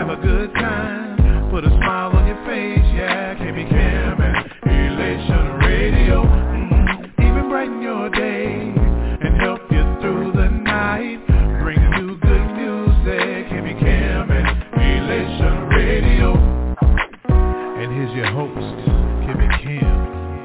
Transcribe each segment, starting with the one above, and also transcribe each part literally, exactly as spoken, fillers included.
have a good time, put a smile on your face, yeah. K B Cam and Elation Radio, mm-hmm. Even brighten your day and help you through the night. Bring you good music, K B Cam and Elation Radio. And here's your host, K B Cam.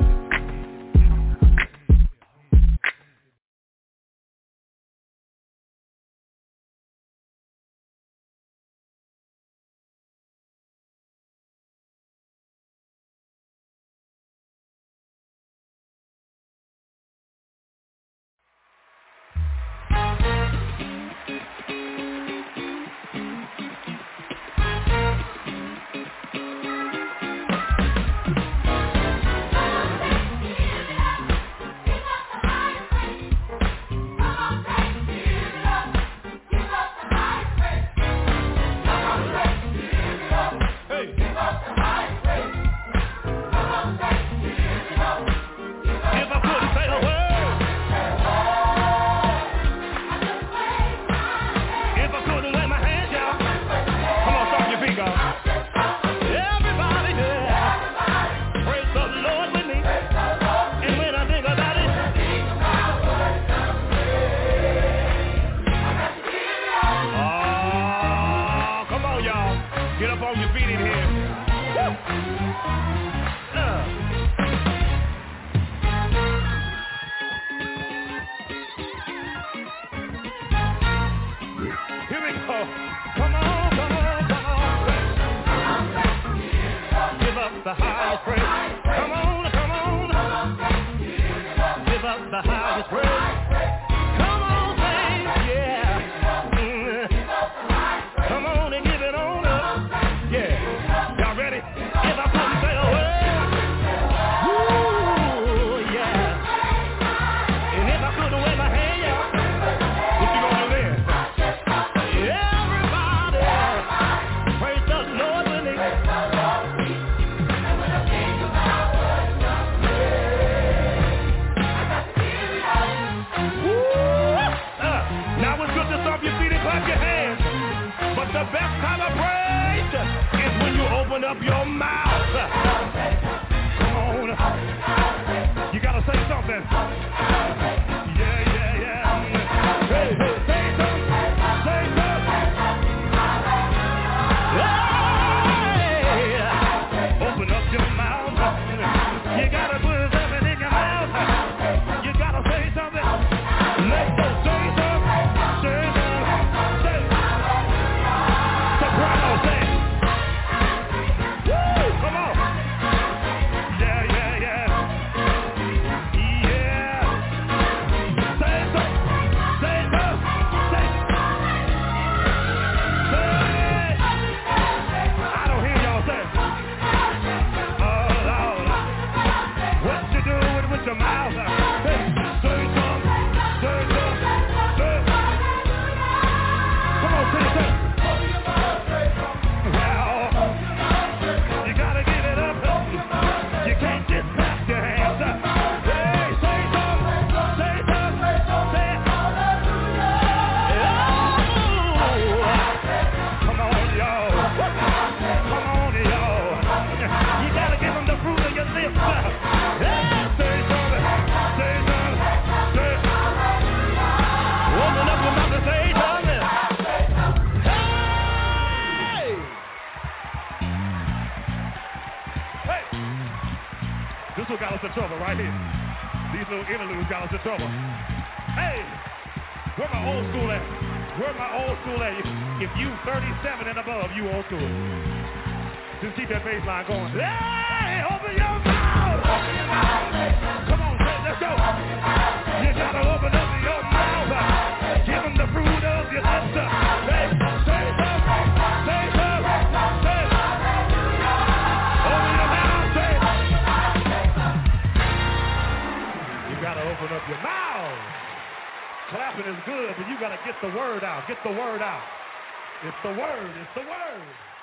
Get the word out. It's the word. It's the word.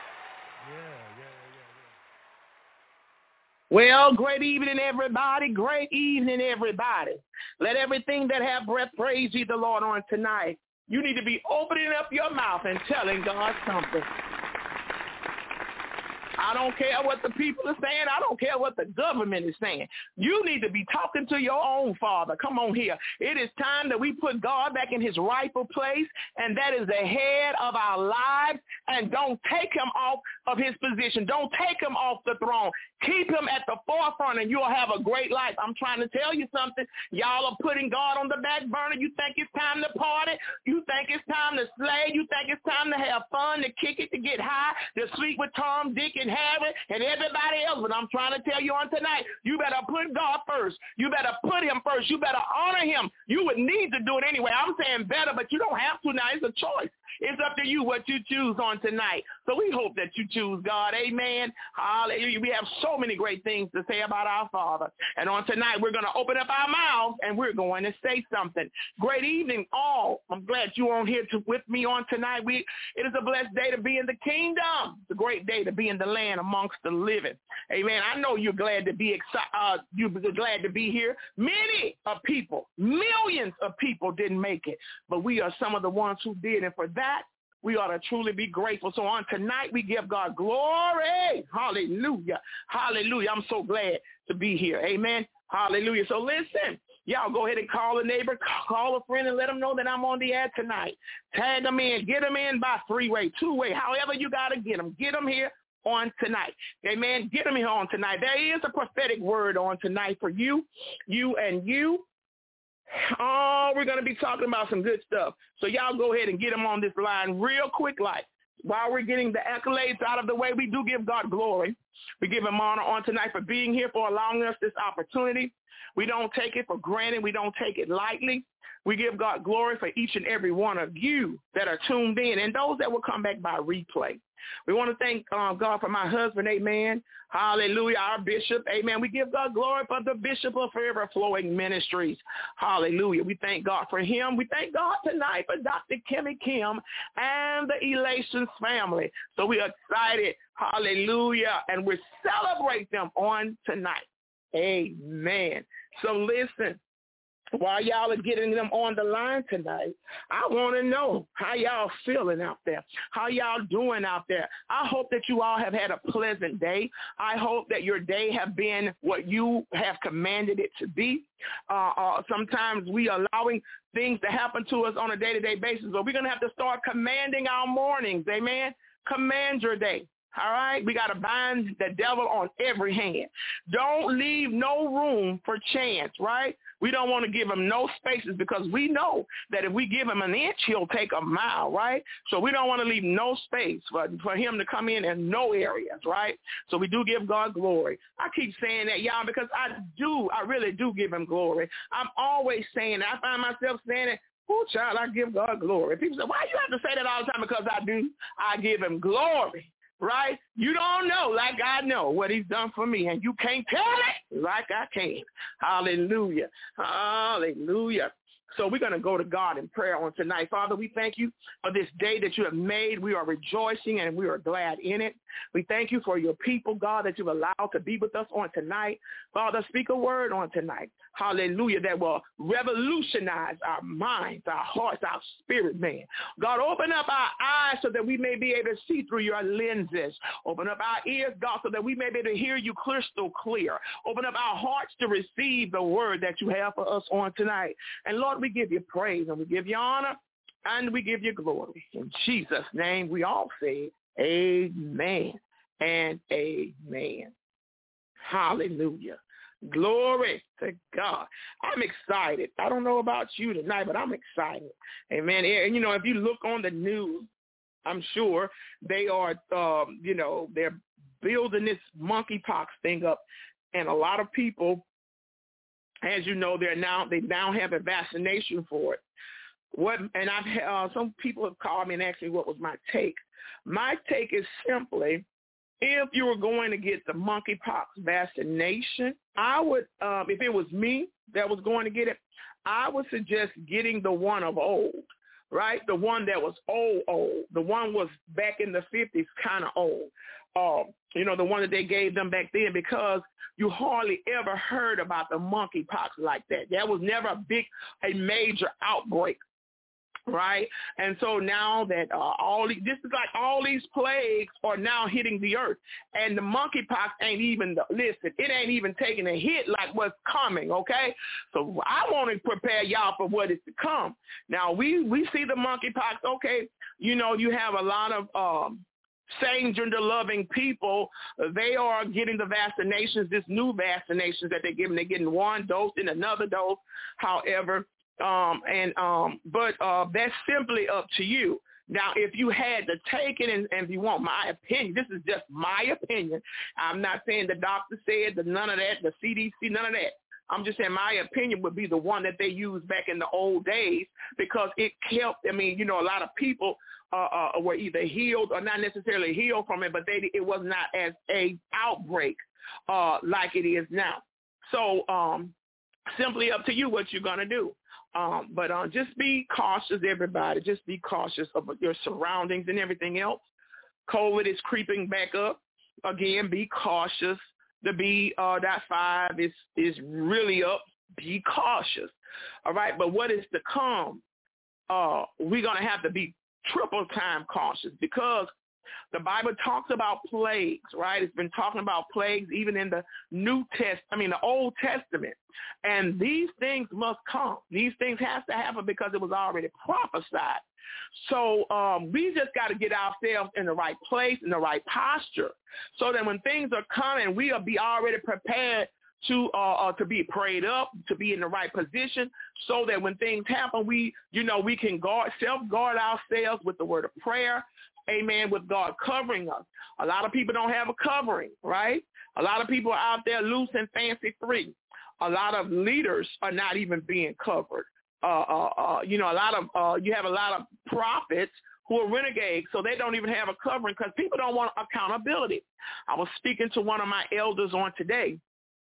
Yeah, yeah, yeah, yeah. Well, great evening, everybody. Great evening, everybody. Let everything that have breath praise ye the Lord on tonight. You need to be opening up your mouth and telling God something. I don't care what the people are saying. I don't care what the government is saying. You need to be talking to your own Father. Come on here. It is time that we put God back in his rightful place, and that is the head of our lives, and don't take him off of his position. Don't take him off the throne. Keep him at the forefront, and you'll have a great life. I'm trying to tell you something. Y'all are putting God on the back burner. You think it's time to party. You think it's time to slay. You think it's time to have fun, to kick it, to get high, to sleep with Tom, Dick, and Harry, and everybody else. But I'm trying to tell you on tonight, you better put God first. You better put him first. You better honor him. You would need to do it anyway. I'm saying better, but you don't have to now. It's a choice. It's up to you what you choose on tonight. So we hope that you choose God. Amen. Hallelujah. We have so many great things to say about our Father. And on tonight, we're going to open up our mouths and we're going to say something. Great evening, all. I'm glad you're on here to, with me on tonight. We, it is a blessed day to be in the kingdom. It's a great day to be in the land amongst the living. Amen. I know you're glad to be excited. Uh, you're glad to be here. Many of people, millions of people didn't make it, but we are some of the ones who did. And for that, we ought to truly be grateful. So on tonight, we give God glory. Hallelujah. Hallelujah. I'm so glad to be here. Amen. Hallelujah. So listen, y'all go ahead and call a neighbor, call a friend, and let them know that I'm on the air tonight. Tag them in. Get them in by three-way, two-way, however you got to get them. Get them here on tonight. Amen. Get them here on tonight. There is a prophetic word on tonight for you, you and you. Oh, we're going to be talking about some good stuff. So y'all go ahead and get them on this line real quick like. While we're getting the accolades out of the way, we do give God glory. We give him honor on tonight for being here, for allowing us this opportunity. We don't take it for granted. We don't take it lightly. We give God glory for each and every one of you that are tuned in and those that will come back by replay. We want to thank um, God for my husband, amen. Hallelujah, our bishop, amen. We give God glory for the Bishop of Forever Flowing Ministries. Hallelujah. We thank God for him. We thank God tonight for Doctor Kimmy Kim and the Elations family. So we are excited, hallelujah, and we celebrate them on tonight. Amen. So listen. While y'all are getting them on the line tonight, I want to know how y'all feeling out there, how y'all doing out there. I hope that you all have had a pleasant day. I hope that your day have been what you have commanded it to be. Uh, uh, sometimes we are allowing things to happen to us on a day-to-day basis, but we're going to have to start commanding our mornings, amen? Command your day. All right, we got to bind the devil on every hand. Don't leave no room for chance, right? We don't want to give him no spaces because we know that if we give him an inch, he'll take a mile, right? So we don't want to leave no space for, for him to come in in no areas, right? So we do give God glory. I keep saying that, y'all, because I do, I really do give him glory. I'm always saying that. I find myself saying it. Oh, child, I give God glory. People say, why you have to say that all the time? Because I do. I give him glory. Right? You don't know like I know what he's done for me, and you can't tell it like I can. Hallelujah. Hallelujah. So we're going to go to God in prayer on tonight. Father, we thank you for this day that you have made. We are rejoicing and we are glad in it. We thank you for your people, God, that you've allowed to be with us on tonight. Father, speak a word on tonight. Hallelujah, that will revolutionize our minds, our hearts, our spirit, man. God, open up our eyes so that we may be able to see through your lenses. Open up our ears, God, so that we may be able to hear you crystal clear. Open up our hearts to receive the word that you have for us on tonight. And Lord, we give you praise and we give you honor and we give you glory. In Jesus' name, we all say amen and amen. Hallelujah. Glory to God. I'm excited. I don't know about you tonight, but I'm excited. Amen. And, you know, if you look on the news, I'm sure they are, um, you know, they're building this monkeypox thing up. And a lot of people, as you know, they're now, they now have a vaccination for it. What, and I've uh, some people have called me and asked me what was my take. My take is simply, if you were going to get the monkeypox vaccination, I would, um, if it was me that was going to get it, I would suggest getting the one of old, right? The one that was old, old. The one was back in the fifties, kind of old. Um, you know, the one that they gave them back then, because you hardly ever heard about the monkeypox like that. That was never a big, a major outbreak right? And so now that uh, all these, this is like all these plagues are now hitting the earth, and the monkeypox ain't even, the, listen, it ain't even taking a hit like what's coming, okay? So I want to prepare y'all for what is to come. Now, we, we see the monkeypox, okay, you know, you have a lot of um, same gender-loving people. They are getting the vaccinations, this new vaccinations that they're giving. They're getting one dose and another dose, however, um, and um, but uh, that's simply up to you. Now, if you had to take it, and, and if you want my opinion, this is just my opinion. I'm not saying the doctor said, the none of that, the C D C, none of that. I'm just saying my opinion would be the one that they used back in the old days, because it helped. I mean, you know, a lot of people uh, uh, were either healed or not necessarily healed from it, but they it was not as a outbreak uh, like it is now. So um, simply up to you what you're going to do. Um, but uh, just be cautious, everybody. Just be cautious of your surroundings and everything else. COVID is creeping back up. Again, be cautious. The B uh, dot five is, is really up. Be cautious. All right. But what is to come, uh, we're going to have to be triple time cautious, because the Bible talks about plagues, right? It's been talking about plagues even in the New Test, I mean, the Old Testament. And these things must come. These things have to happen because it was already prophesied. So um, we just got to get ourselves in the right place, in the right posture, so that when things are coming, we'll be already prepared to uh, uh, to be prayed up, to be in the right position, so that when things happen, we, you know, we can guard, self-guard ourselves with the word of prayer, amen, with God covering us. A lot of people don't have a covering, right? A lot of people are out there loose and fancy free. A lot of leaders are not even being covered. Uh, uh, uh, you know, a lot of, uh, you have a lot of prophets who are renegades, so they don't even have a covering because people don't want accountability. I was speaking to one of my elders on today,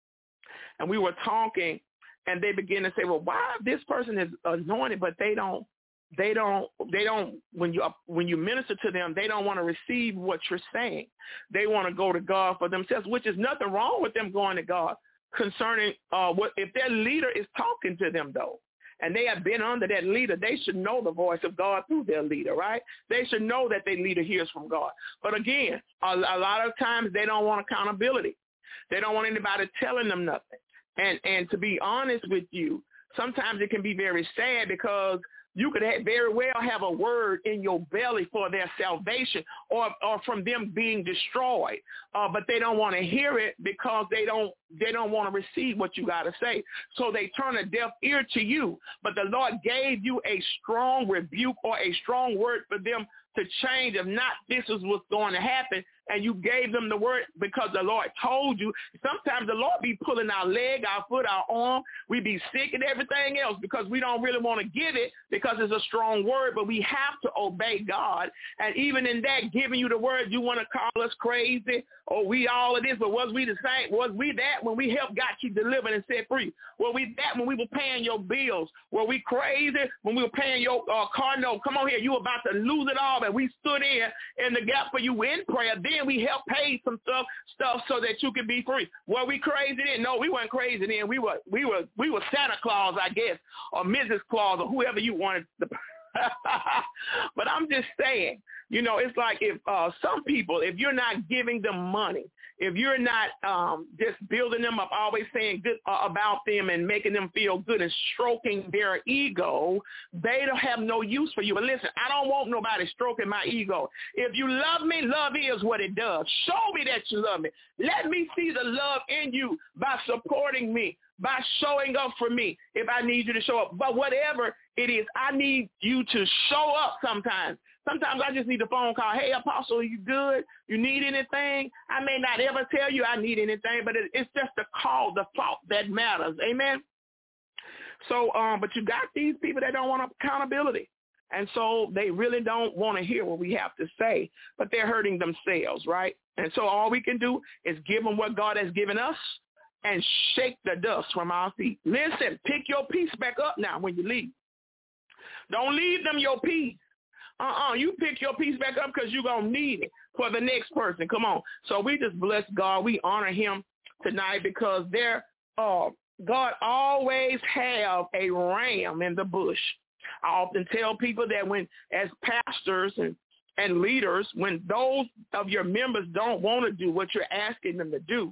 and we were talking, and they began to say, well, why this person is anointed, but they don't, they don't, they don't, when you, when you minister to them, they don't want to receive what you're saying. They want to go to God for themselves, which is nothing wrong with them going to God concerning uh, what, if their leader is talking to them, though, and they have been under that leader, they should know the voice of God through their leader, right? They should know that their leader hears from God. But again, a, a lot of times they don't want accountability. They don't want anybody telling them nothing. And and to be honest with you, sometimes it can be very sad, because you could have very well have a word in your belly for their salvation, or or from them being destroyed, uh, but they don't want to hear it because they don't they don't want to receive what you got to say. So they turn a deaf ear to you. But the Lord gave you a strong rebuke or a strong word for them to change. If not, this is what's going to happen. And you gave them the word because the Lord told you. Sometimes the Lord be pulling our leg, our foot, our arm. We be sick and everything else because we don't really want to give it because it's a strong word, but we have to obey God. And even in that, giving you the word, you want to call us crazy or we all of this, but was we the same? Was we that when we helped got you delivered and set free? Were we that when we were paying your bills? Were we crazy when we were paying your uh, car note? Come on here, you were about to lose it all, and we stood in in the gap for you in prayer. Then we helped pay some stuff stuff so that you could be free. Were we crazy then? No, we weren't crazy then. We were we were we were Santa Claus, I guess, or Missus Claus, or whoever you wanted to. But I'm just saying, you know, it's like if uh, some people, if you're not giving them money, if you're not um, just building them up, always saying good uh, about them and making them feel good and stroking their ego, they don't have no use for you. But listen, I don't want nobody stroking my ego. If you love me, love is what it does. Show me that you love me. Let me see the love in you by supporting me, by showing up for me if I need you to show up. But whatever it is, I need you to show up sometimes. Sometimes I just need a phone call. Hey, Apostle, you good? You need anything? I may not ever tell you I need anything, but it, it's just the call, the thought that matters. Amen? So, um, but you got these people that don't want accountability. And so they really don't want to hear what we have to say, but they're hurting themselves, right? And so all we can do is give them what God has given us and shake the dust from our feet. Listen, pick your peace back up now when you leave. Don't leave them your peace. Uh-uh, you pick your peace back up because you're going to need it for the next person. Come on. So we just bless God. We honor him tonight because there, uh, God always have a ram in the bush. I often tell people that when, as pastors and, and leaders, when those of your members don't want to do what you're asking them to do,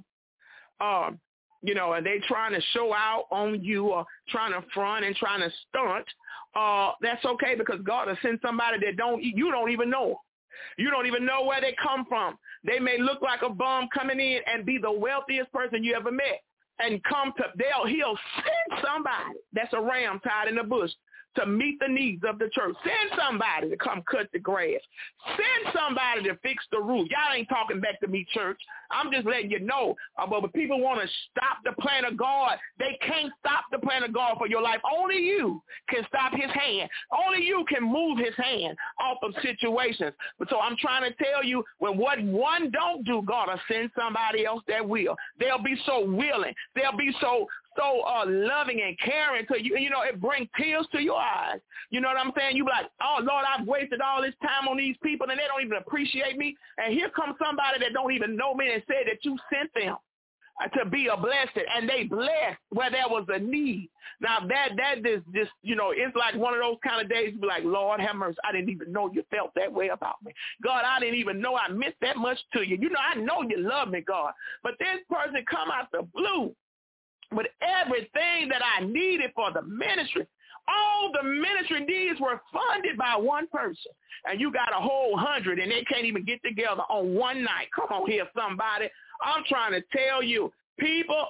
um, you know, and they trying to show out on you or trying to front and trying to stunt, uh, that's okay, because God will send somebody that don't you don't even know. You don't even know where they come from. They may look like a bum coming in and be the wealthiest person you ever met, and come to they'll he'll send somebody that's a ram tied in the bush to meet the needs of the church. Send somebody to come cut the grass. Send somebody to fix the roof. Y'all ain't talking back to me, church. I'm just letting you know. Uh, but when people want to stop the plan of God, they can't stop the plan of God for your life. Only you can stop his hand. Only you can move his hand off of situations. But so I'm trying to tell you, when what one don't do, God will send somebody else that will. They'll be so willing. They'll be so so uh, loving and caring to you. You know, it brings tears to your eyes. You know what I'm saying? You be like, oh, Lord, I've wasted all this time on these people, and they don't even appreciate me. And here comes somebody that don't even know me and said that you sent them to be a blessing, and they blessed where there was a need. Now, that that is just, you know, it's like one of those kind of days you be like, Lord, have mercy. I didn't even know you felt that way about me. God, I didn't even know I meant that much to you. You know, I know you love me, God. But this person come out the blue with everything that I needed for the ministry. All the ministry needs were funded by one person. And you got a whole hundred, and they can't even get together on one night. Come on here, somebody. I'm trying to tell you, people.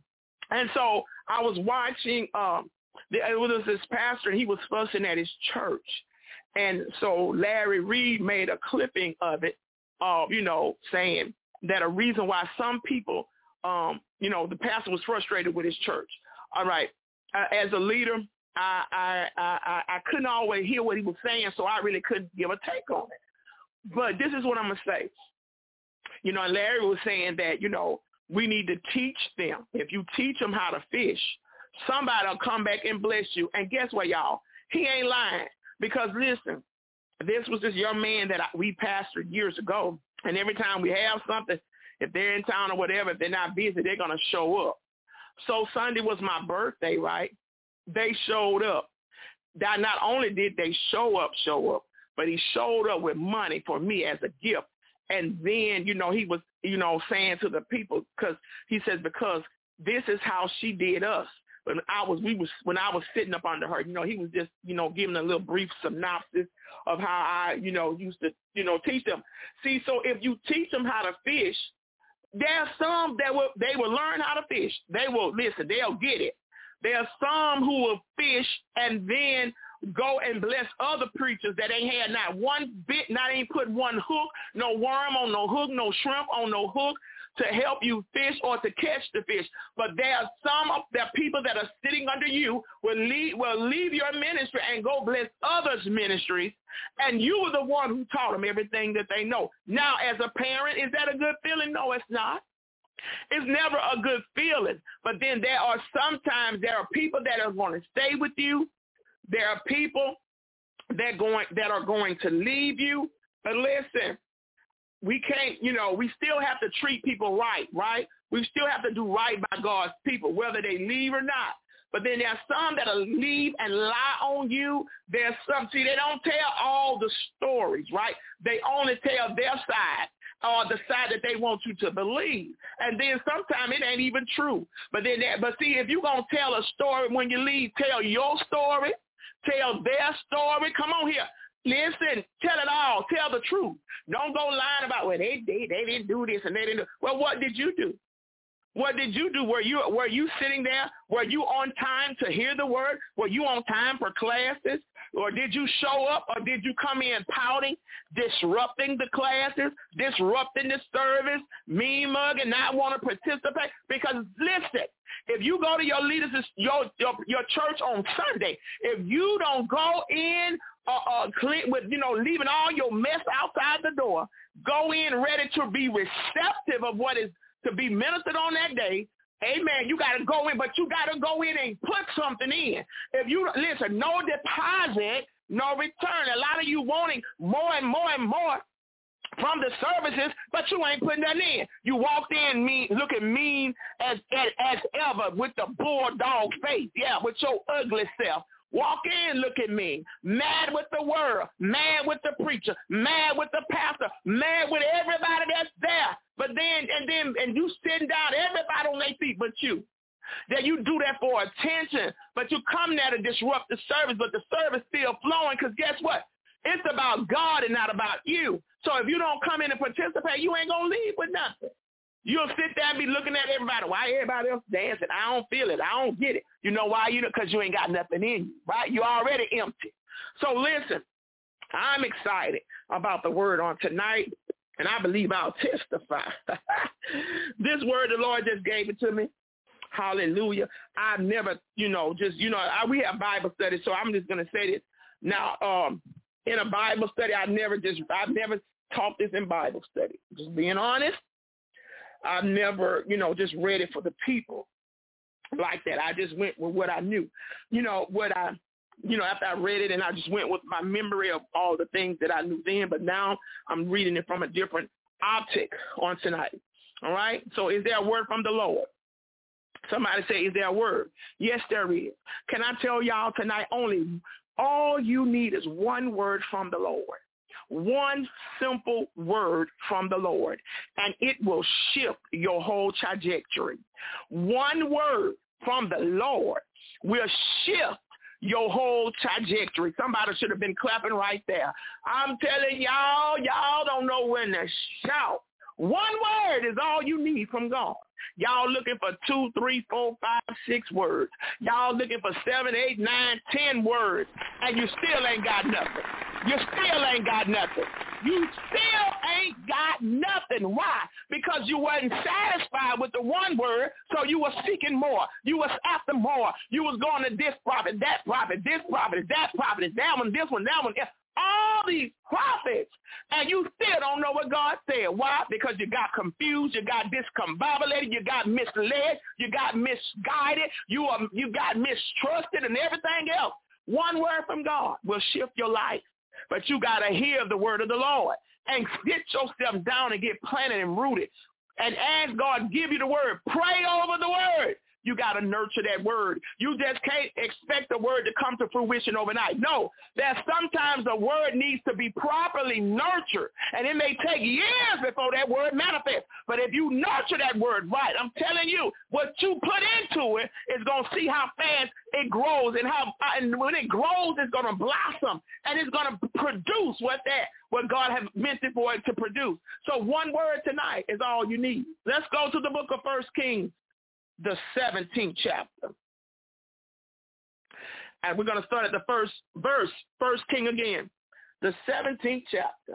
And so I was watching, um, it was this pastor, and he was fussing at his church. And so Larry Reed made a clipping of it, uh, you know, saying that a reason why some people, Um, you know, the pastor was frustrated with his church. All right. Uh, as a leader, I, I, I, I couldn't always hear what he was saying, so I really couldn't give a take on it. But this is what I'm going to say. You know, Larry was saying that, you know, we need to teach them. If you teach them how to fish, somebody will come back and bless you. And guess what, y'all? He ain't lying. Because, listen, this was this young man that I, we pastored years ago, and every time we have something, if they're in town or whatever, if they're not busy, they're going to show up. So Sunday was my birthday, right? They showed up. That not only did they show up, show up, but he showed up with money for me as a gift. And then, you know, he was, you know, saying to the people, because he says, because this is how she did us. When I was, we was, when I was sitting up under her, you know, he was just, you know, giving a little brief synopsis of how I, you know, used to, you know, teach them. See, so if you teach them how to fish, there are some that will, they will learn how to fish. They will, listen, they'll get it. There are some who will fish and then go and bless other preachers that ain't had not one bit, not ain't put one hook, no worm on no hook, no shrimp on no hook to help you fish or to catch the fish. But there are some of the people that are sitting under you will leave, will leave your ministry and go bless others' ministries, and you were the one who taught them everything that they know. Now, as a parent, is that a good feeling? No, it's not. It's never a good feeling. But then there are sometimes there are people that are going to stay with you. There are people that going that are going to leave you. But listen, we can't, you know, we still have to treat people right, right? We still have to do right by God's people, whether they leave or not. But then there's some that'll leave and lie on you. There's some, see, they don't tell all the stories, right? They only tell their side, or the side that they want you to believe. And then sometimes it ain't even true. But then, that, but see, if you're going to tell a story when you leave, tell your story, tell their story. Come on here. Listen, tell it all. Tell the truth. Don't go lying about, well, they, they, they didn't do this and they didn't do. Well, what did you do? What did you do? Were you were you sitting there? Were you on time to hear the word? Were you on time for classes? Or did you show up, or did you come in pouting, disrupting the classes, disrupting the service, mean mugging, not want to participate? Because listen, if you go to your leaders, your your, your church on Sunday, if you don't go in uh, uh, clean with, you know, leaving all your mess outside the door, go in ready to be receptive of what is to be ministered on that day, amen, you got to go in, but you got to go in and put something in. If you, listen, no deposit, no return. A lot of you wanting more and more and more from the services, but you ain't putting that in. You walked in mean, looking mean as, as, as ever with the bulldog face, yeah, with your ugly self. Walk in, look at me. Mad with the world, mad with the preacher, mad with the pastor, mad with everybody that's there. But then, and then, and you sitting down, everybody on their feet but you. That you do that for attention, but you come there to disrupt the service, but the service still flowing because guess what? It's about God and not about you. So if you don't come in and participate, you ain't going to leave with nothing. You'll sit there and be looking at everybody. Why everybody else dancing? I don't feel it. I don't get it. You know why? You know, because you ain't got nothing in you, right? You're already empty. So listen, I'm excited about the word on tonight, and I believe I'll testify. This word, the Lord just gave it to me. Hallelujah. I've never, you know, just, you know, I, we have Bible study, so I'm just going to say this. Now, um, in a Bible study, I never just, I've never taught this in Bible study. Just being honest. I've never, you know, just read it for the people like that. I just went with what I knew. You know, what I, you know, after I read it and I just went with my memory of all the things that I knew then, but now I'm reading it from a different optic on tonight. All right? So is there a word from the Lord? Somebody say, is there a word? Yes, there is. Can I tell y'all tonight only all you need is one word from the Lord. One simple word from the Lord, and it will shift your whole trajectory. One word from the Lord will shift your whole trajectory. Somebody should have been clapping right there. I'm telling y'all, y'all don't know when to shout. One word is all you need from God. Y'all looking for two, three, four, five, six words. Y'all looking for seven, eight, nine, ten words, and you still ain't got nothing. You still ain't got nothing. You still ain't got nothing. Why? Because you wasn't satisfied with the one word, so you were seeking more. You was after more. You was going to this prophet, that prophet, this prophet, that prophet, that one, this one, that one. All these prophets, and you still don't know what God said. Why? Because you got confused, you got discombobulated, you got misled, you got misguided, you are, you got mistrusted and everything else. One word from God will shift your life, but you got to hear the word of the Lord and get yourself down and get planted and rooted and ask God give you the word. Pray over the word. You got to nurture that word. You just can't expect the word to come to fruition overnight. No, that sometimes the word needs to be properly nurtured, and it may take years before that word manifests. But if you nurture that word right, I'm telling you, what you put into it is going to see how fast it grows, and how and when it grows, it's going to blossom, and it's going to produce what that what God has meant it for it to produce. So one word tonight is all you need. Let's go to the book of First Kings, the seventeenth chapter. And we're going to start at the first verse, First King again, the seventeenth chapter.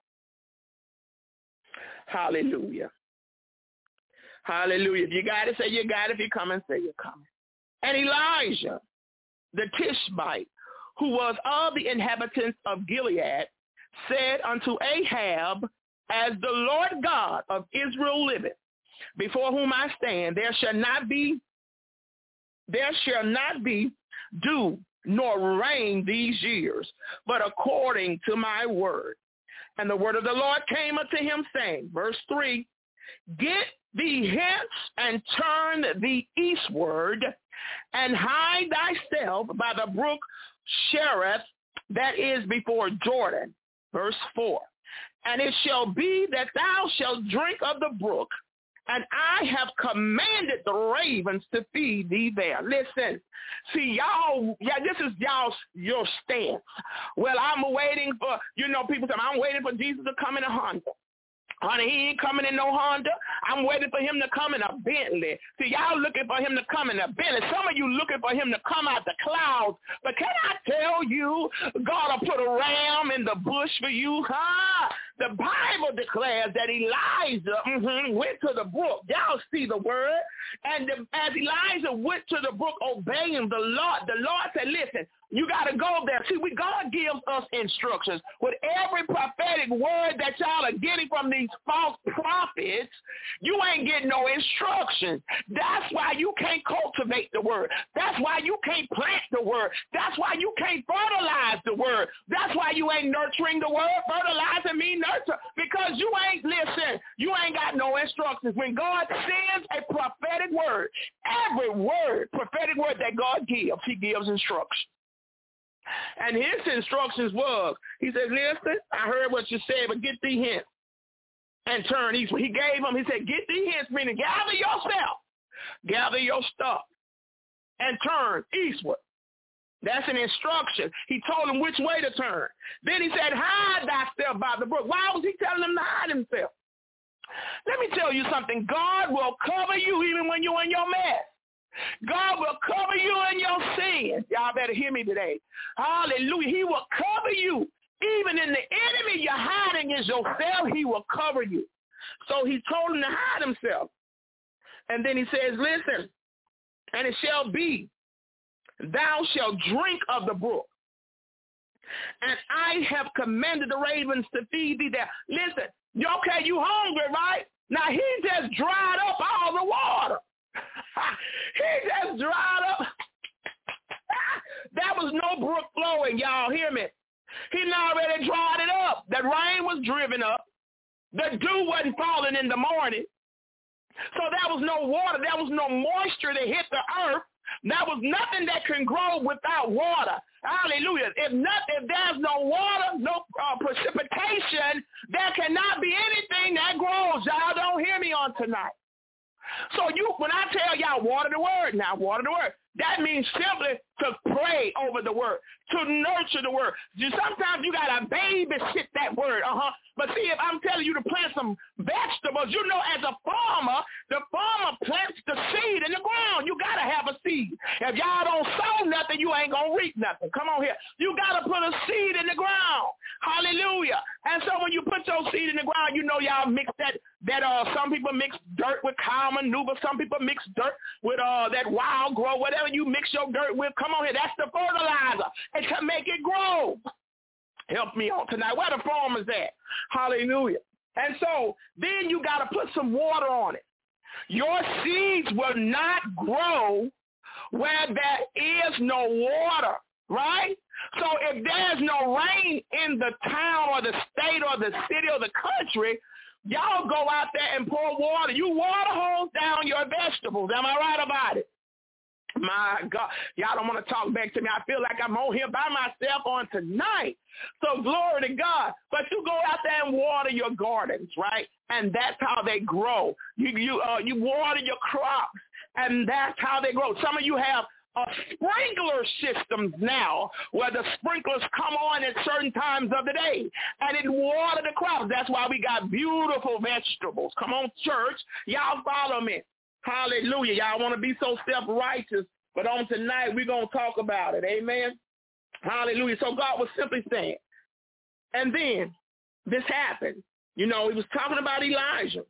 Hallelujah. Hallelujah. If you got it, say you got it. If you're coming, say you're coming. And Elijah, the Tishbite, who was of the inhabitants of Gilead, said unto Ahab, as the Lord God of Israel liveth, before whom I stand, there shall not be, there shall not be dew nor rain these years, but according to my word. And the word of the Lord came unto him, saying, verse three, get thee hence and turn thee eastward, and hide thyself by the brook Cherith, that is before Jordan. Verse four, and it shall be that thou shalt drink of the brook, and I have commanded the ravens to feed thee there. Listen, see, y'all, yeah, this is y'all's, your stance. Well, I'm waiting for, you know, people say, I'm waiting for Jesus to come in a Honda. Honey, he ain't coming in no Honda. I'm waiting for him to come in a Bentley. See, y'all looking for him to come in a Bentley. Some of you looking for him to come out the clouds. But can I tell you, God will put a ram in the bush for you, huh? The Bible declares that Elijah mm-hmm, went to the brook. Y'all see the word. And the, as Elijah went to the brook obeying the Lord, the Lord said, listen, you got to go there. See, we, God gives us instructions. With every prophetic word that y'all are getting from these false prophets, you ain't getting no instructions. That's why you can't cultivate the word. That's why you can't plant the word. That's why you can't fertilize the word. That's why you ain't nurturing the word. Fertilizing means nurture. Because you ain't, listen, you ain't got no instructions. When God sends a prophetic word, every word, prophetic word that God gives, he gives instructions. And his instructions was, he said, listen, I heard what you said, but get thee hence and turn eastward. He gave them, he said, get thee hence, meaning gather yourself, gather your stuff, and turn eastward. That's an instruction. He told him which way to turn. Then he said, hide thyself by the brook. Why was he telling him to hide himself? Let me tell you something. God will cover you even when you're in your mess. God will cover you in your sin. Y'all better hear me today. Hallelujah. He will cover you. Even in the enemy you're hiding is yourself, he will cover you. So he told him to hide himself. And then he says, listen, and it shall be, thou shalt drink of the brook. And I have commanded the ravens to feed thee there. Listen, okay, you hungry, right? Now he just dried up all the water. He just dried up. There was no brook flowing, y'all hear me? He already dried it up. The rain was driven up. The dew wasn't falling in the morning. So there was no water. There was no moisture to hit the earth. There was nothing that can grow without water. Hallelujah. If not, if there's no water, no uh, precipitation, there cannot be anything that grows. Y'all don't hear me on tonight. So you, when I tell y'all water the word, now water the word, that means simply to pray over the word, to nurture the word. Sometimes you got to babysit that word, uh-huh. But see, if I'm telling you to plant some vegetables, you know, as a farmer, the farmer plants the seed in the ground. You got to have a seed. If y'all don't sow nothing, you ain't going to reap nothing. Come on here. You got to put a seed in the ground. Hallelujah. And so when you put your seed in the ground, you know y'all mix that, that uh, some people mix dirt with cow manure, some people mix dirt with uh, that wild grow, whatever you mix your dirt with. Come on here. That's the fertilizer. And to make it grow. Help me on tonight. Where the farmers at? Hallelujah. And so then you got to put some water on it. Your seeds will not grow where there is no water, right? So if there's no rain in the town or the state or the city or the country, y'all go out there and pour water. You water hose down your vegetables. Am I right about it? My God, y'all don't want to talk back to me. I feel like I'm on here by myself on tonight. So glory to God. But you go out there and water your gardens, right? And that's how they grow. You you uh, you water your crops, and that's how they grow. Some of you have uh, sprinkler systems now where the sprinklers come on at certain times of the day, and it water the crops. That's why we got beautiful vegetables. Come on, church. Y'all follow me. Hallelujah. Y'all want to be so self-righteous, but on tonight we're going to talk about it. Amen. Hallelujah. So God was simply saying, and then this happened. You know, he was talking about Elijah.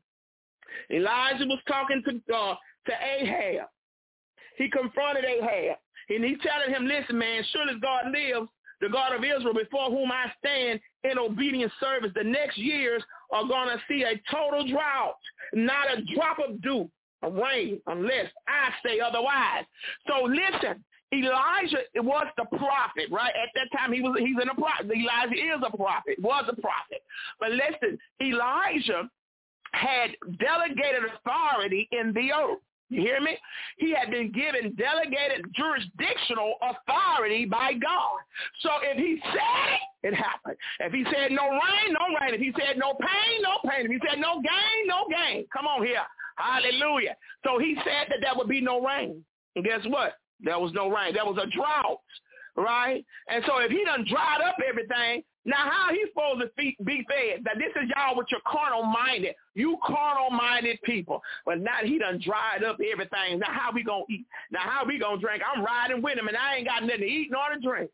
Elijah was talking to uh, to Ahab. He confronted Ahab, and he's telling him, listen, man, surely God lives, the God of Israel, before whom I stand in obedient service. The next years are going to see a total drought, not a drop of dew, a rain, unless I say otherwise. So listen, Elijah was the prophet, right? At that time, he was he's in a prophet. Elijah is a prophet, was a prophet. But listen, Elijah had delegated authority in the earth. You hear me? He had been given delegated jurisdictional authority by God. So if he said it, it happened. If he said no rain, no rain. If he said no pain, no pain. If he said no gain, no gain. Come on here. Hallelujah. So he said that there would be no rain. And guess what? There was no rain. There was a drought, right? And so if he done dried up everything, now how he supposed to be fed? Now this is y'all with your carnal-minded. You carnal-minded people. But now he done dried up everything. Now how we going to eat? Now how we going to drink? I'm riding with him, and I ain't got nothing to eat nor to drink.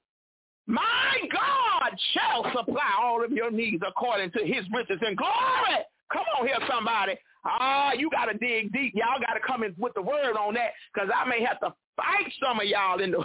My God shall supply all of your needs according to his riches and glory. Come on here, somebody. Ah, you got to dig deep. Y'all got to come in with the word on that, because I may have to fight some of y'all in the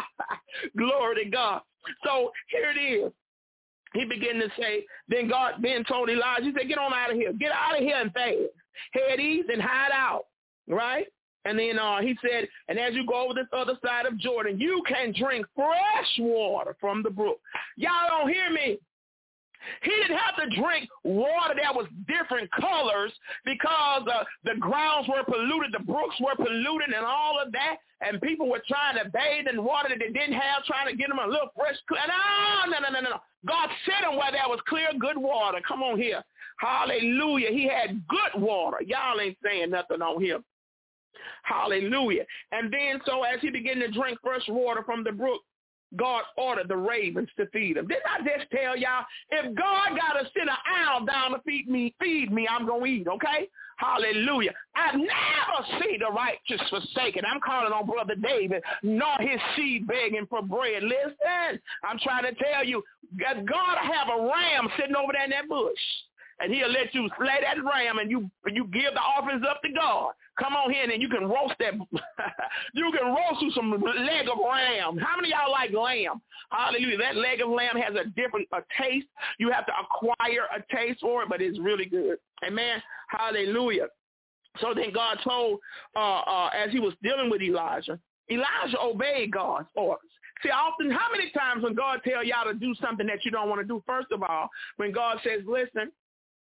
glory to God. So here it is. He began to say, then God then told Elijah, he said, get on out of here. Get out of here and fast. Head east and hide out, right? And then uh, he said, and as you go over this other side of Jordan, you can drink fresh water from the brook. Y'all don't hear me. He didn't have to drink water that was different colors because uh, the grounds were polluted, the brooks were polluted and all of that, and people were trying to bathe in water that they didn't have, trying to get them a little fresh. No, no, no, no, no. God sent him where there was clear, good water. Come on here. Hallelujah. He had good water. Y'all ain't saying nothing on here. Hallelujah. And then so as he began to drink fresh water from the brook, God ordered the ravens to feed him. Didn't I just tell y'all, if God got to send an owl down to feed me, feed me, I'm going to eat, okay? Hallelujah. I've never seen the righteous forsaken. I'm calling on Brother David, nor his seed begging for bread. Listen, I'm trying to tell you, God will have a ram sitting over there in that bush. And he'll let you slay that ram and you you give the offerings up to God. Come on here and then you can roast that. You can roast you some leg of ram. How many of y'all like lamb? Hallelujah. That leg of lamb has a different a taste. You have to acquire a taste for it, but it's really good. Amen. Hallelujah. So then God told, uh, uh, as he was dealing with Elijah, Elijah obeyed God's orders. See, often, how many times when God tells y'all to do something that you don't want to do, first of all, when God says, listen,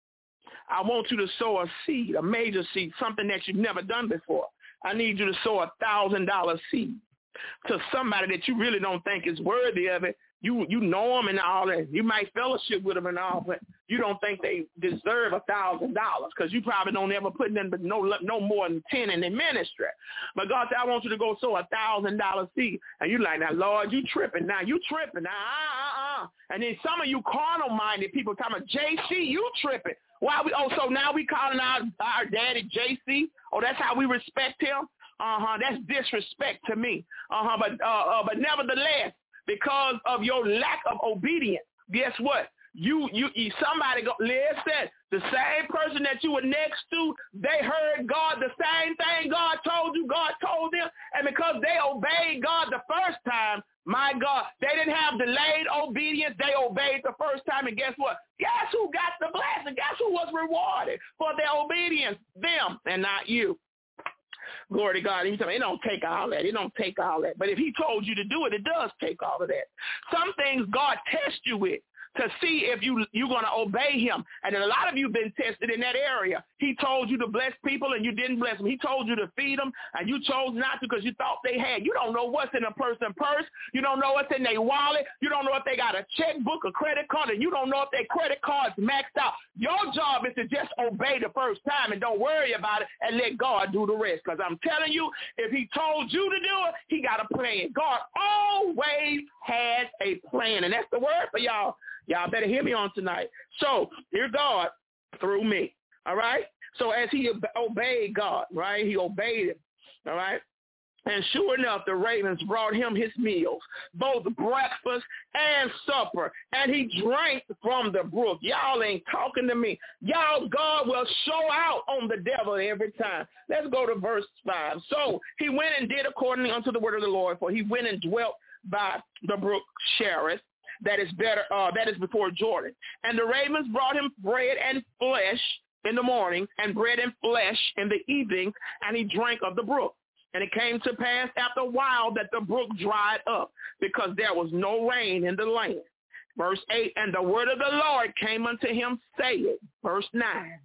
I want you to sow a seed, a major seed, something that you've never done before. I need you to sow a one thousand dollars seed to somebody that you really don't think is worthy of it. You you know them and all that. You might fellowship with them and all, but you don't think they deserve a thousand dollars because you probably don't ever put in but no no more than ten in their ministry. But God said, I want you to go sow a thousand dollar seed, and you like, now Lord, you tripping now, you tripping now, uh uh uh. And then some of you carnal minded people talking about J C, you tripping. Why we? Oh, so now we calling our our daddy J C? Oh, that's how we respect him? Uh huh. That's disrespect to me. Uh huh. But uh, uh but nevertheless, because of your lack of obedience, guess what? You, you, you somebody go, listen, the same person that you were next to, they heard God, the same thing God told you, God told them. And because they obeyed God the first time, my God, they didn't have delayed obedience. They obeyed the first time. And guess what? Guess who got the blessing? Guess who was rewarded for their obedience? Them and not you. Glory to God. It don't take all that. It don't take all that. But if he told you to do it, it does take all of that. Some things God tests you with to see if you, you're going to obey him. And a lot of you have been tested in that area. He told you to bless people and you didn't bless them. He told you to feed them and you chose not to because you thought they had. You don't know what's in a person's purse. You don't know what's in their wallet. You don't know if they got a checkbook, a credit card, and you don't know if their credit card's maxed out. Your job is to just obey the first time and don't worry about it and let God do the rest. Because I'm telling you, if he told you to do it, he got a plan. God always has a plan. And that's the word for y'all. Y'all better hear me on tonight. So, hear God through me, all right? So, as he obeyed God, right, he obeyed him, all right? And sure enough, the ravens brought him his meals, both breakfast and supper, and he drank from the brook. Y'all ain't talking to me. Y'all, God will show out on the devil every time. Let's go to verse five. So, he went and did according unto the word of the Lord, for he went and dwelt by the brook Cherith. That is better. Uh, that is before Jordan. And the ravens brought him bread and flesh in the morning, and bread and flesh in the evening, and he drank of the brook. And it came to pass after a while that the brook dried up, because there was no rain in the land. Verse eight, and the word of the Lord came unto him, saying, verse nine,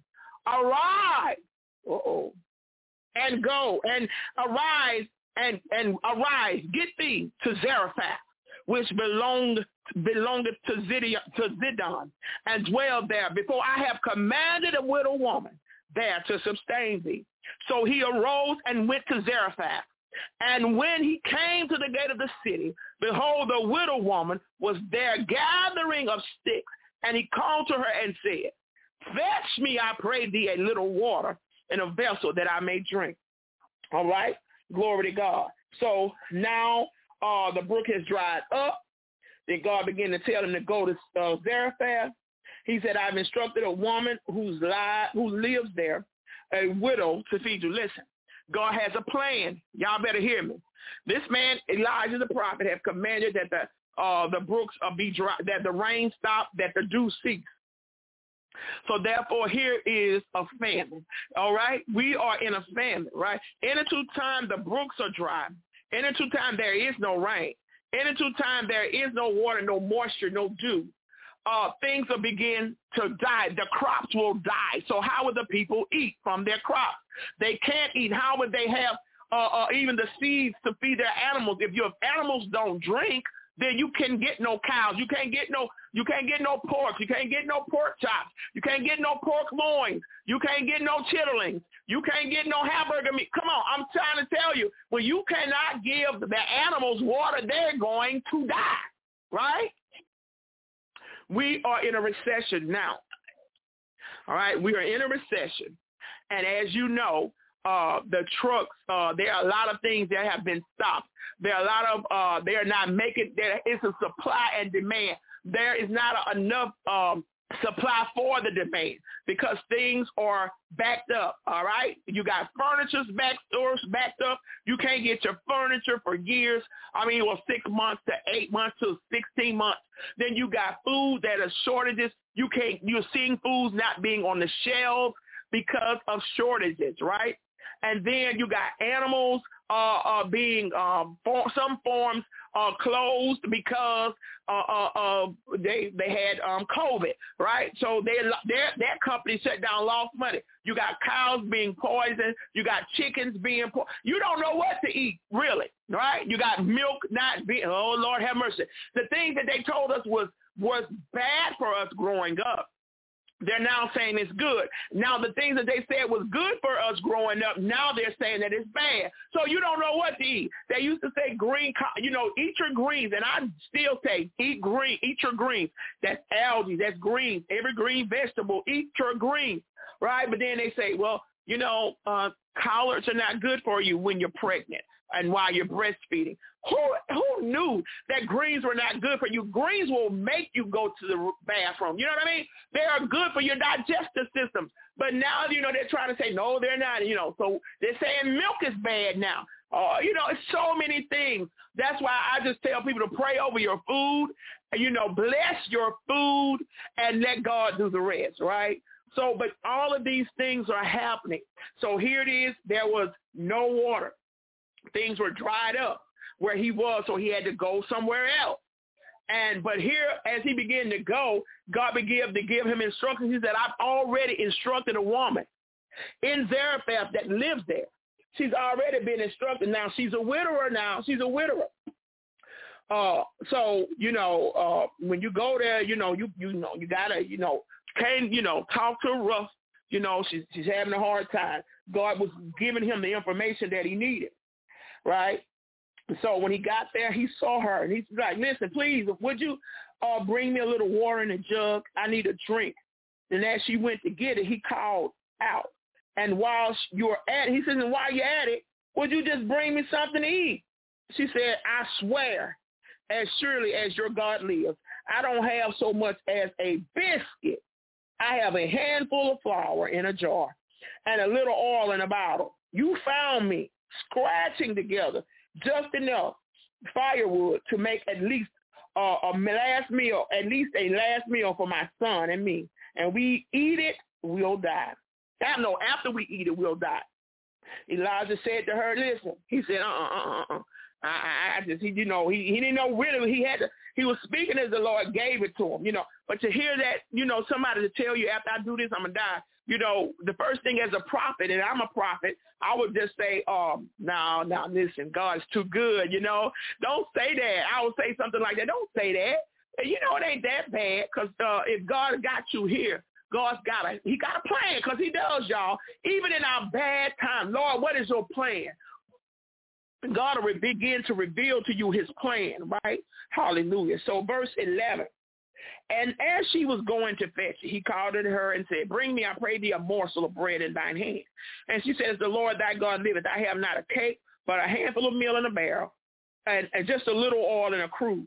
arise, uh-oh, and go, and arise, and, and arise, get thee to Zarephath, which belonged belonged to Zidon, and dwell there, before I have commanded a widow woman there to sustain thee. So he arose and went to Zarephath. And when he came to the gate of the city, behold, the widow woman was there gathering of sticks. And he called to her and said, fetch me, I pray thee, a little water in a vessel that I may drink. All right? Glory to God. So now uh, the brook has dried up. Then God began to tell him to go to uh, Zarephath. He said, I've instructed a woman who's li- who lives there, a widow, to feed you. Listen, God has a plan. Y'all better hear me. This man, Elijah the prophet, have commanded that the uh, the brooks uh, be dry, that the rain stop, that the dew cease. So therefore, here is a famine. All right, we are in a famine, right? In a two time, the brooks are dry. In a two time, there is no rain. In a two time, there is no water, no moisture, no dew. uh, things will begin to die. The crops will die. So how would the people eat from their crops? They can't eat. How would they have uh, uh, even the seeds to feed their animals? If your animals don't drink, then you can get no cows. You can't get no, you can't get no pork. You can't get no pork chops. You can't get no pork loins. You can't get no chitterlings. You can't get no hamburger meat. Come on, I'm trying to tell you, when you cannot give the animals water, they're going to die, right? We are in a recession now. All right, we are in a recession. And as you know, uh, the trucks, uh, there are a lot of things that have been stopped. There are a lot of, uh, they are not making, there is a supply and demand. There is not a, enough um, supply for the demand because things are backed up, all right? You got furniture's back stores backed up. You can't get your furniture for years. I mean, well, six months to eight months to sixteen months. Then you got food that are shortages. You can't, you're seeing foods not being on the shelves because of shortages, right? And then you got animals uh, uh, being um, for some forms uh, closed because uh, uh, uh, they they had um, COVID, right? So they their that company shut down, lost money. You got cows being poisoned. You got chickens being poisoned. You don't know what to eat, really, right? You got milk not being. Oh Lord, have mercy. The things that they told us was was bad for us growing up, they're now saying it's good. Now, the things that they said was good for us growing up, now they're saying that it's bad. So you don't know what to eat. They used to say green, you know, eat your greens. And I still say eat green, eat your greens. That's algae, that's greens. Every green vegetable, eat your greens, right? But then they say, well, you know, uh, collards are not good for you when you're pregnant and while you're breastfeeding. Who who knew that greens were not good for you? Greens will make you go to the bathroom. You know what I mean? They are good for your digestive system. But now, you know, they're trying to say, no, they're not, you know. So they're saying milk is bad now. Uh, you know, it's so many things. That's why I just tell people to pray over your food, you know, bless your food and let God do the rest, right? So, but all of these things are happening. So here it is. There was no water. Things were dried up where he was, so he had to go somewhere else. And but here, as he began to go, God began to give him instructions. He said, I've already instructed a woman in Zarephath that lives there. She's already been instructed. Now, she's a widower now. She's a widower. Uh, so, you know, uh, when you go there, you know, you you know, you got to, you know, can, you know, talk to her rough. You know, she's, she's having a hard time. God was giving him the information that he needed, right? So when he got there, he saw her, and he's like, listen, please, would you uh, bring me a little water in a jug? I need a drink. And as she went to get it, he called out. And while you're at it, he says, and while you're at it, would you just bring me something to eat? She said, I swear, as surely as your God lives, I don't have so much as a biscuit. I have a handful of flour in a jar and a little oil in a bottle. You found me scratching together just enough firewood to make at least uh, a last meal, at least a last meal for my son and me. And we eat it, we'll die. I know after we eat it, we'll die. Elijah said to her, listen, he said, uh-uh, uh-uh, uh-uh. I, I just, he, you know, he, he didn't know really, he had to, he was speaking as the Lord gave it to him, you know, but to hear that, you know, somebody to tell you after I do this, I'm going to die, you know, the first thing as a prophet, and I'm a prophet, I would just say, um, no, no, listen, God's too good, you know, don't say that. I would say something like that. Don't say that. You know, it ain't that bad, because uh, if God got you here, God's got a, he got a plan, because he does, y'all. Even in our bad time, Lord, what is your plan? God will begin to reveal to you his plan, right? Hallelujah. So verse eleven, and as she was going to fetch it, he called to her and said, bring me, I pray thee, a morsel of bread in thine hand. And she says, the Lord thy God liveth, I have not a cake, but a handful of meal in a barrel, and, and just a little oil in a cruse.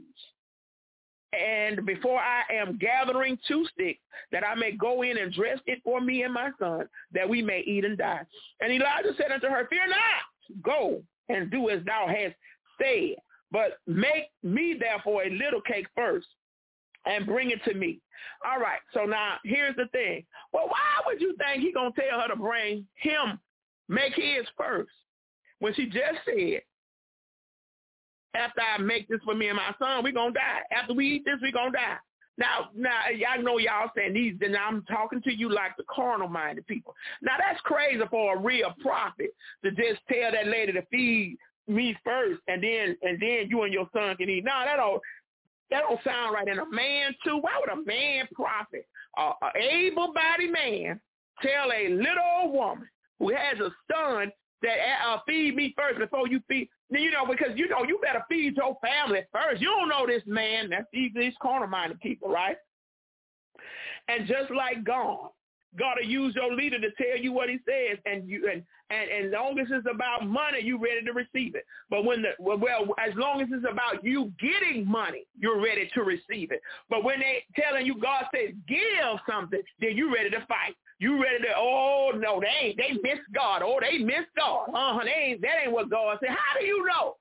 And before I am gathering two sticks, that I may go in and dress it for me and my son, that we may eat and die. And Elijah said unto her, fear not, go and do as thou hast said, but make me therefore a little cake first and bring it to me. All right, so now here's the thing. Well, why would you think he going to tell her to bring him, make his first, when she just said, after I make this for me and my son, we're going to die. After we eat this, we're going to die. Now, now, I know y'all saying these, and I'm talking to you like the carnal-minded people. Now, that's crazy for a real prophet to just tell that lady to feed me first, and then and then you and your son can eat. No, that don't that don't sound right. And a man too. Why would a man prophet, uh, an able-bodied man, tell a little old woman who has a son that uh, feed me first before you feed? You know, because, you know, you better feed your family first. You don't know this man. That's these, these corner-minded people, right? And just like God, God will use your leader to tell you what he says, and you and and, and long as it's about money, you're ready to receive it. But when the well, as long as it's about you getting money, you're ready to receive it. But when they telling you God says give something, then you're ready to fight. You ready to, oh, no, they ain't, they miss God. Oh, they miss God. Uh-huh, they ain't, that ain't what God said. How do you know?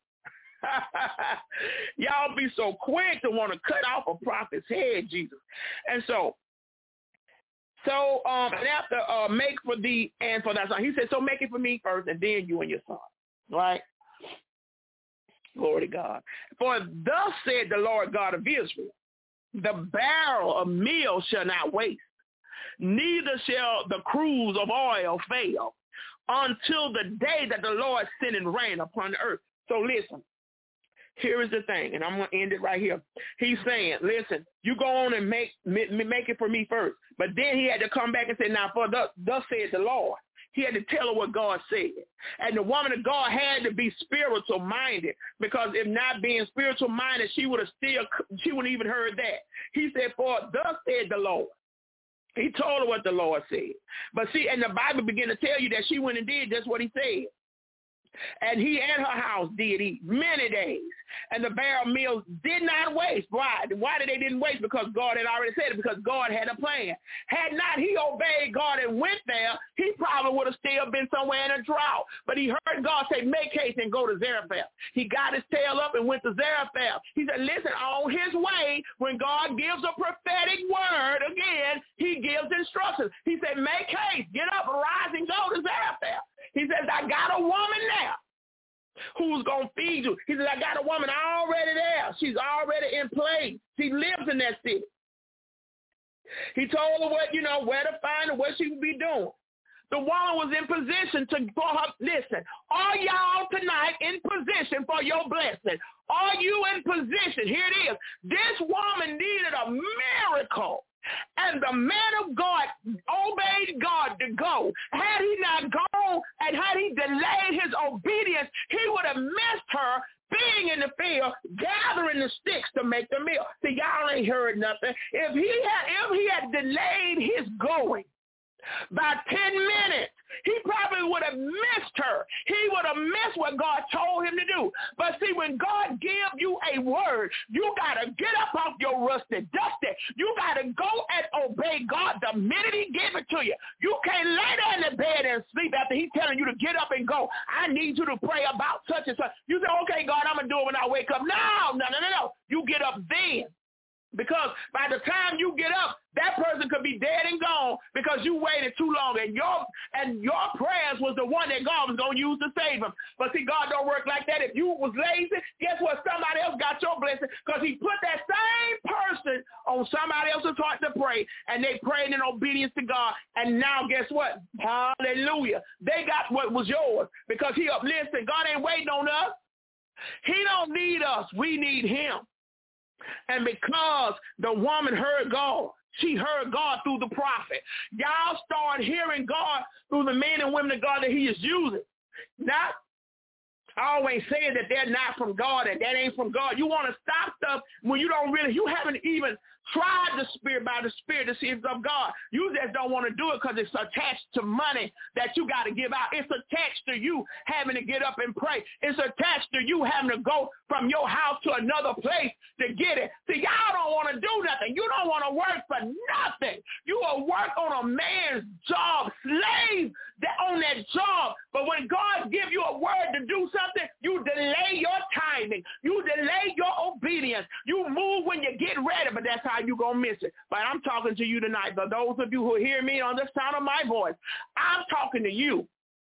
Y'all be so quick to want to cut off a prophet's head, Jesus. And so, so um, and after uh, make for thee and for thy son, he said, so make it for me first, and then you and your son. Right? Glory to God. For thus said the Lord God of Israel, the barrel of meal shall not waste, neither shall the cruse of oil fail until the day that the Lord send and rain upon the earth. So listen, here is the thing, and I'm going to end it right here. He's saying, listen, you go on and make make it for me first. But then he had to come back and say, now, for thus, thus says the Lord. He had to tell her what God said. And the woman of God had to be spiritual minded, because if not being spiritual minded, she would have still, she wouldn't even heard that. He said, for thus said the Lord. He told her what the Lord said. But see, and the Bible began to tell you that she went and did just what he said. And he and her house did eat many days. And the barrel meal did not waste. Why? Why did they didn't waste? Because God had already said it, because God had a plan. Had not he obeyed God and went there, he probably would have still been somewhere in a drought. But he heard God say, make haste and go to Zarephath. He got his tail up and went to Zarephath. He said, listen, on his way, when God gives a prophetic word, again, he gives instructions. He said, make haste, get up, rise, and go to Zarephath. He says, I got a woman there who's going to feed you. He says, I got a woman already there. She's already in place. She lives in that city. He told her what, you know, where to find her, what she would be doing. The woman was in position to, for her, listen, are y'all tonight in position for your blessing? Are you in position? Here it is. This woman needed a miracle. And the man of God obeyed God to go. Had he not gone and had he delayed his obedience, he would have missed her being in the field, gathering the sticks to make the meal. See, y'all ain't heard nothing. If he had, if he had delayed his going by ten minutes, he probably would have missed her. He would have missed what God told him to do. But see, when God gives you a word, you got to get up off your rusty dusty. You got to go and obey God the minute he gives it to you. You can't lay there in the bed and sleep after he's telling you to get up and go. I need you to pray about such and such. You say, okay, God, I'm going to do it when I wake up. No, no, no, no, no. You get up then. Because by the time you get up, that person could be dead and gone because you waited too long, and your and your prayers was the one that God was going to use to save him. But see, God don't work like that. If you was lazy, guess what? Somebody else got your blessing, because he put that same person on somebody else's heart to pray, and they prayed in obedience to God. And now guess what? Hallelujah. They got what was yours, because he uplifted. God ain't waiting on us. He don't need us. We need him. And because the woman heard God, she heard God through the prophet. Y'all start hearing God through the men and women of God that he is using. Not always saying that they're not from God and that ain't from God. You want to stop stuff when you don't really, you haven't even tried the spirit by the spirit to see if it's of God. You just don't want to do it because it's attached to money that you got to give out. It's attached to you having to get up and pray. It's attached to you having to go from your house to another place to get it. See, y'all don't want to do nothing. You don't want to work for nothing. You will work on a man's job, slave that on that job. But when God gives you a word to do something, you delay your timing. You delay your obedience. You move when you get ready, but that's how you going to miss it. But I'm talking to you tonight. For those of you who hear me on the sound of my voice, I'm talking to you.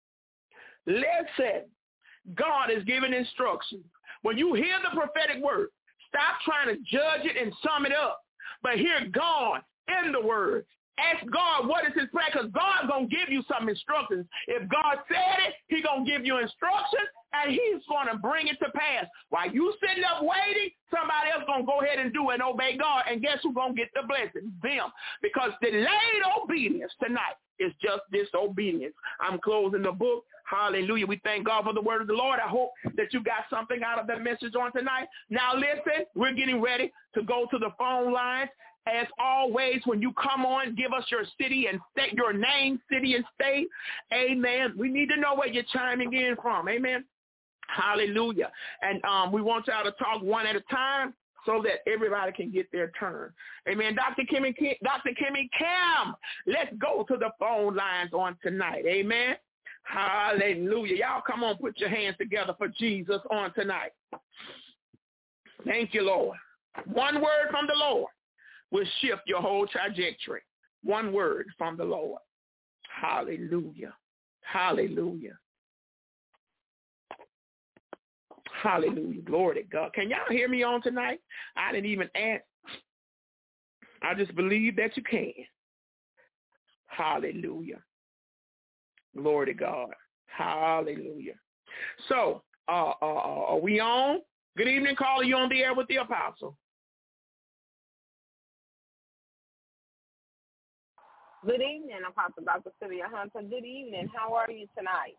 Listen, God is giving instructions. When you hear the prophetic word, stop trying to judge it and sum it up. but hear God in the word. Ask God what is his plan, because God's going to give you some instructions. If God said it, he's going to give you instructions, and he's going to bring it to pass. While you sitting up waiting, somebody else going to go ahead and do and obey God, and guess who's going to get the blessing? Them. Because delayed obedience tonight is just disobedience. I'm closing the book. Hallelujah. We thank God for the word of the Lord. I hope that you got something out of that message on tonight. Now listen, we're getting ready to go to the phone lines. As always, when you come on, give us your city and state, your name, city and state. Amen. We need to know where you're chiming in from. Amen. Hallelujah. And um, we want y'all to talk one at a time so that everybody can get their turn. Amen. Doctor Kimmy, Kim, Doctor Kimmy Kim, let's go to the phone lines on tonight. Amen. Hallelujah. Y'all come on, put your hands together for Jesus on tonight. Thank you, Lord. One word from the Lord will shift your whole trajectory. One word from the Lord. Hallelujah. Hallelujah. Hallelujah. Glory to God. Can y'all hear me on tonight? I didn't even ask. I just believe that you can. Hallelujah. Glory to God. Hallelujah. So, uh, uh, are we on? Good evening, caller. You on the air with the apostle? Good evening, Apostle Doctor Sylvia Hunter. Good evening. How are you tonight?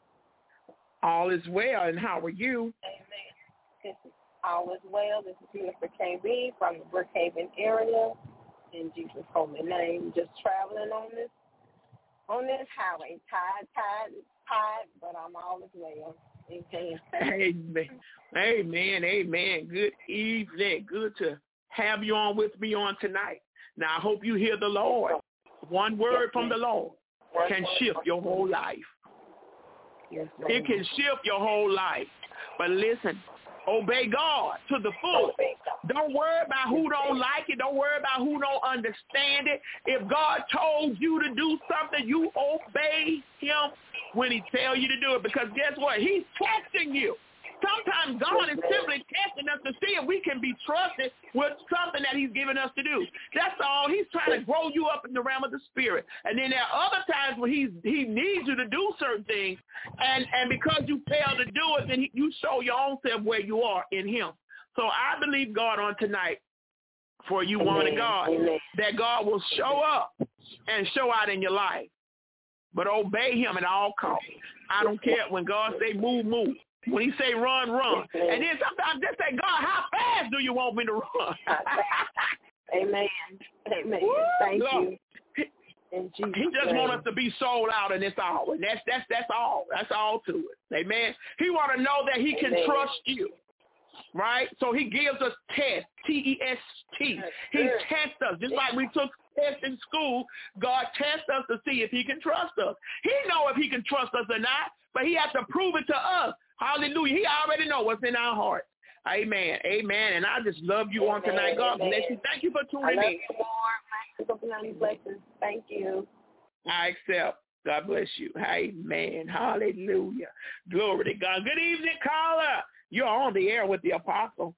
All is well, and how are you? Amen. This is all is well. This is Minister K B from the Brookhaven area. In Jesus' holy name, just traveling on this on this highway. Tired, tired, tired, but I'm all is well. Amen. Amen. Amen. Amen. Good evening. Good to have you on with me on tonight. Now, I hope you hear the Lord. One word from the Lord can shift your whole life. It can shift your whole life. But listen, obey God to the full. Don't worry about who don't like it. Don't worry about who don't understand it. If God told you to do something, you obey him when he tells you to do it. Because guess what? He's testing you. Sometimes God is simply testing us to see if we can be trusted with something that he's given us to do. That's all. He's trying to grow you up in the realm of the spirit. And then there are other times when he's, he needs you to do certain things, and, and because you fail to do it, then he, you show your own self where you are in him. So I believe God on tonight for you, woman of God, that God will show up and show out in your life. But obey him at all costs. I don't care. When God say move, move. When he say run, run. And then sometimes just say, God, how fast do you want me to run? Amen. Amen. Thank God. You. In Jesus' he just wants us to be sold out in this hour. And that's that's that's all. That's all to it. Amen. He want to know that he can Amen. Trust you. Right? So he gives us tests, T E S T. He tests us. Just like we took tests in school, God tests us to see if he can trust us. He know if he can trust us or not, but he has to prove it to us. Hallelujah. He already know what's in our heart. Amen. Amen. And I just love you Amen. On tonight. God bless you. Thank you for tuning in. Thank you. I accept. God bless you. Amen. Hallelujah. Glory to God. Good evening, caller. You're on the air with the apostle.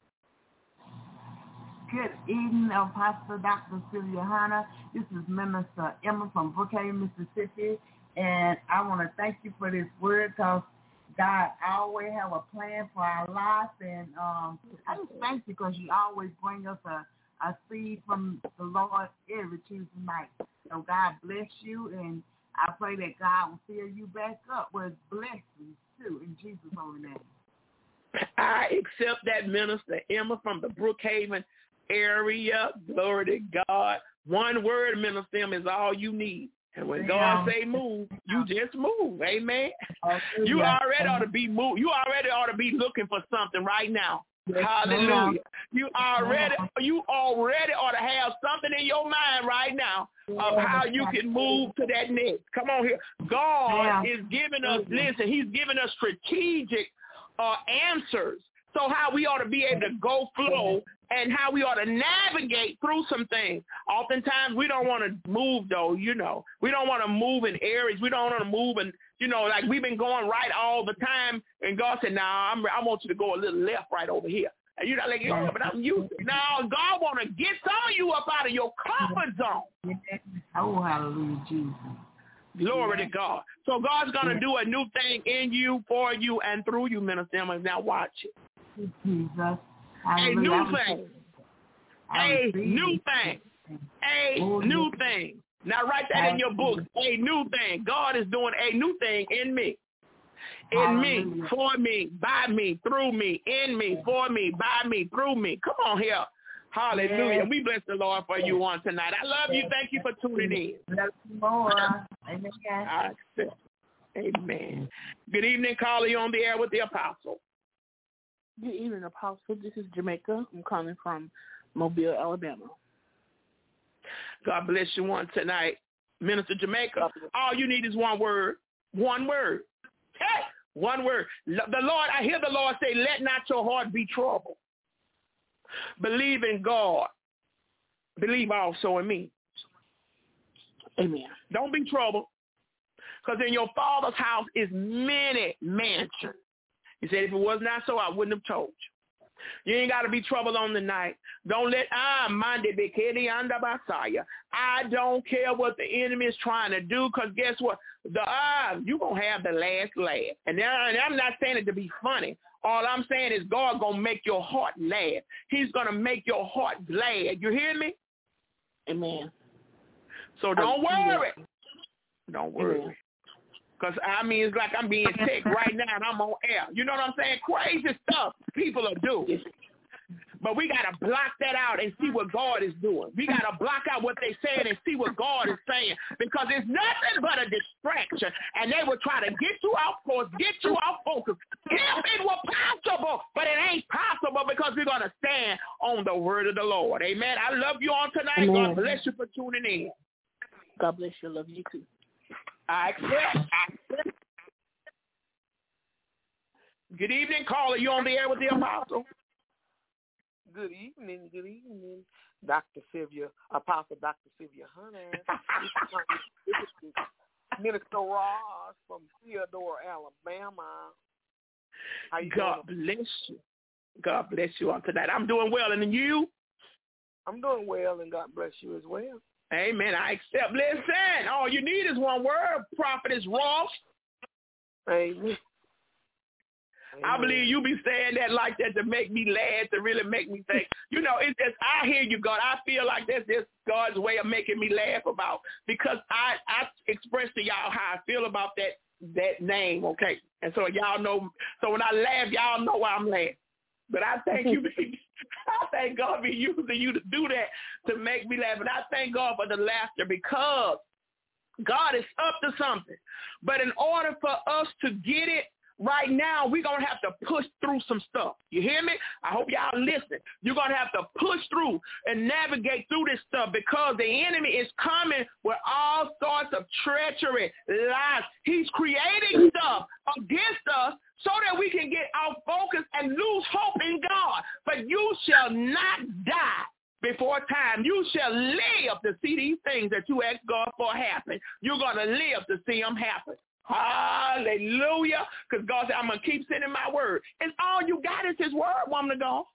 Good evening, Apostle Doctor Sylvia Hunter. This is Minister Emma from Brookhaven, Mississippi. And I want to thank you for this word, because God always have a plan for our life. And um, I just thank you because you always bring us a, a seed from the Lord every Tuesday night. So God bless you, and I pray that God will fill you back up with blessings too, in Jesus' holy name. I accept that, Minister Emma from the Brookhaven area. Glory to God. One word, Minister Emma, is all you need. And when God say move, you just move. Amen. You already ought to be move. You already ought to be looking for something right now. Hallelujah. You already you already ought to have something in your mind right now of how you can move to that next. Come on here. God is giving us, listen, he's giving us strategic uh, answers. So how we ought to be able to go flow and how we ought to navigate through some things. Oftentimes we don't want to move, though, you know. We don't want to move in areas. We don't want to move in, you know, like we've been going right all the time. And God said, nah, I'm, I want you to go a little left right over here. And you're not like, oh, but I'm used to it. Now, God want to get some of you up out out of your comfort zone. Oh, hallelujah, Jesus. Glory to God. So God's going to do a new thing in you, for you, and through you, Minister Emma. Now watch it. Jesus. A new thing. A new thing. A new thing. Now write that in your book. A new thing. God is doing a new thing in me. In me, for me, by me, through me, in me, for me, by me, through me. Come on here. Hallelujah. Yes. We bless the Lord for you on tonight. I love you. Thank you for tuning in. Love you more. Amen. Amen. Good evening, caller. You on the air with the Apostle. Good evening, Apostle. This is Jamaica. I'm calling from Mobile, Alabama. God bless you on tonight. Minister Jamaica, all you need is one word. One word. Hey, one word. The Lord, I hear the Lord say, let not your heart be troubled. Believe in God. Believe also in me. Amen. Don't be troubled. Because in your Father's house is many mansions. He said, if it was not so, I wouldn't have told you. You ain't got to be troubled on the night. Don't let, ah, mande bekedi anda basaya. I don't care what the enemy is trying to do, because guess what? The ah, you're going to have the last laugh. And, now, and I'm not saying it to be funny. All I'm saying is God going to make your heart laugh. He's going to make your heart glad. You hear me? Amen. So don't worry. Don't worry. Because, I mean, it's like I'm being sick right now and I'm on air. You know what I'm saying? Crazy stuff people are doing. But we got to block that out and see what God is doing. We got to block out what they're saying and see what God is saying, because it's nothing but a distraction. And they will try to get you off course, get you off focus, if it were possible. But it ain't possible, because we're going to stand on the word of the Lord. Amen. I love you on tonight. Amen. God bless you for tuning in. God bless you. Love you too. I accept. Good evening, caller. You on the air with the Apostle? Good evening, good evening, Doctor Sylvia, Apostle Doctor Sylvia Hunter. Minister Ross from Theodore, Alabama. How you God doing? bless you. God bless you on tonight. I'm doing well, and you? I'm doing well, and God bless you as well. Amen. I accept. Listen, all you need is one word. Prophetess Ross. Amen. I believe you be saying that like that to make me laugh, to really make me think. You know, it's just, I hear you, God. I feel like that's just God's way of making me laugh about, because I, I express to y'all how I feel about that that name, okay? And so y'all know, so when I laugh, y'all know why I'm laughing. But I thank you, I thank God for using you to do that, to make me laugh. And I thank God for the laughter, because God is up to something. But in order for us to get it, right now, we're going to have to push through some stuff. You hear me? I hope y'all listen. You're going to have to push through and navigate through this stuff, because the enemy is coming with all sorts of treachery, lies. He's creating stuff against us so that we can get off focus and lose hope in God. But you shall not die before time. You shall live to see these things that you ask God for happen. You're going to live to see them happen. Hallelujah. Because God said, I'm going to keep sending my word. And all you got is his word, woman of God.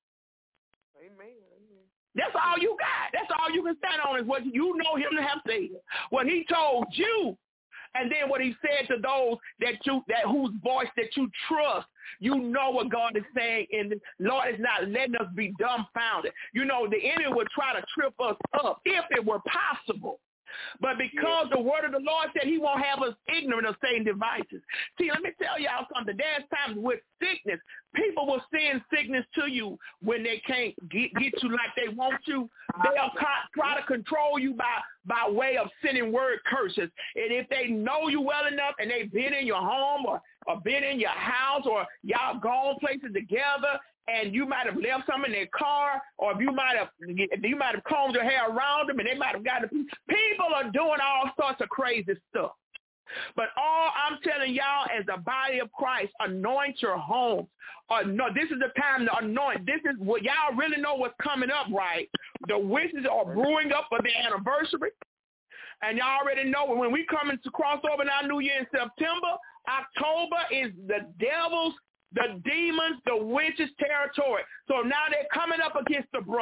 Amen. Amen. That's all you got. That's all you can stand on, is what you know him to have said. What he told you, and then what he said to those that you, that whose voice that you trust. You know what God is saying, and the Lord is not letting us be dumbfounded. You know, the enemy would try to trip us up if it were possible. But because the word of the Lord said he won't have us ignorant of Satan's devices. See, let me tell y'all something. There's times with sickness, people will send sickness to you when they can't get, get you like they want you. They'll try to control you by, by way of sending word curses. And if they know you well enough and they've been in your home or, or been in your house, or y'all gone places together, and you might have left some in their car, or if you might have you might have combed your hair around them, and they might have got it. People are doing all sorts of crazy stuff. But all I'm telling y'all, as the body of Christ, anoint your homes. Or no, this is the time to anoint. This is what y'all really know what's coming up, right? The witches are brewing up for their anniversary. And y'all already know when we come into crossover in our New Year in September, October is the devil's, the demons, the witches' territory. So now they're coming up against the brother.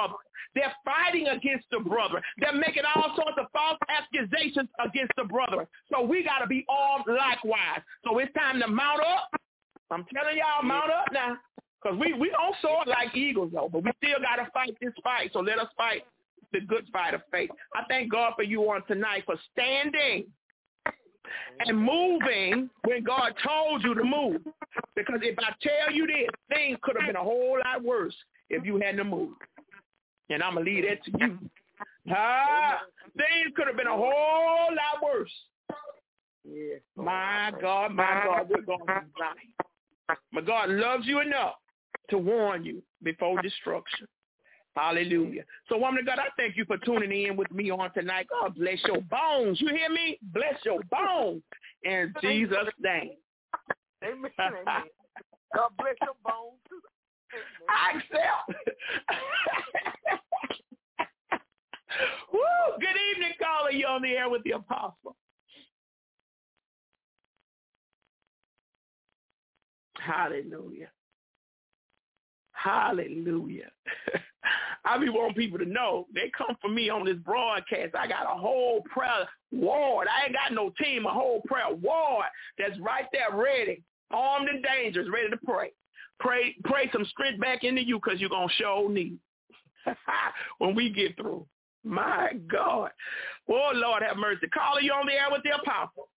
They're fighting against the brother. They're making all sorts of false accusations against the brother. So we got to be armed likewise. So it's time to mount up. I'm telling y'all, mount up now. Because we, we don't soar like eagles, though, but we still got to fight this fight. So let us fight the good fight of faith. I thank God for you on tonight for standing and moving when God told you to move. Because if I tell you this, things could have been a whole lot worse if you hadn't moved. And I'm going to leave that to you. Ah, things could have been a whole lot worse. Yeah. My God, my God, we're going to die. But God loves you enough to warn you before destruction. Hallelujah. So, woman of God, I thank you for tuning in with me on tonight. God bless your bones. You hear me? Bless your bones in Jesus' name. Amen. Amen. God bless your bones too. I accept. Woo! Good evening, caller. You're on the air with the apostle. Hallelujah. Hallelujah. I be wanting people to know they come for me on this broadcast. I got a whole prayer ward. I ain't got no team, a whole prayer ward that's right there ready, armed and dangerous, ready to pray. Pray pray some strength back into you because you're going to show need when we get through. My God. Oh, Lord have mercy. Caller, you on the air with the apostle.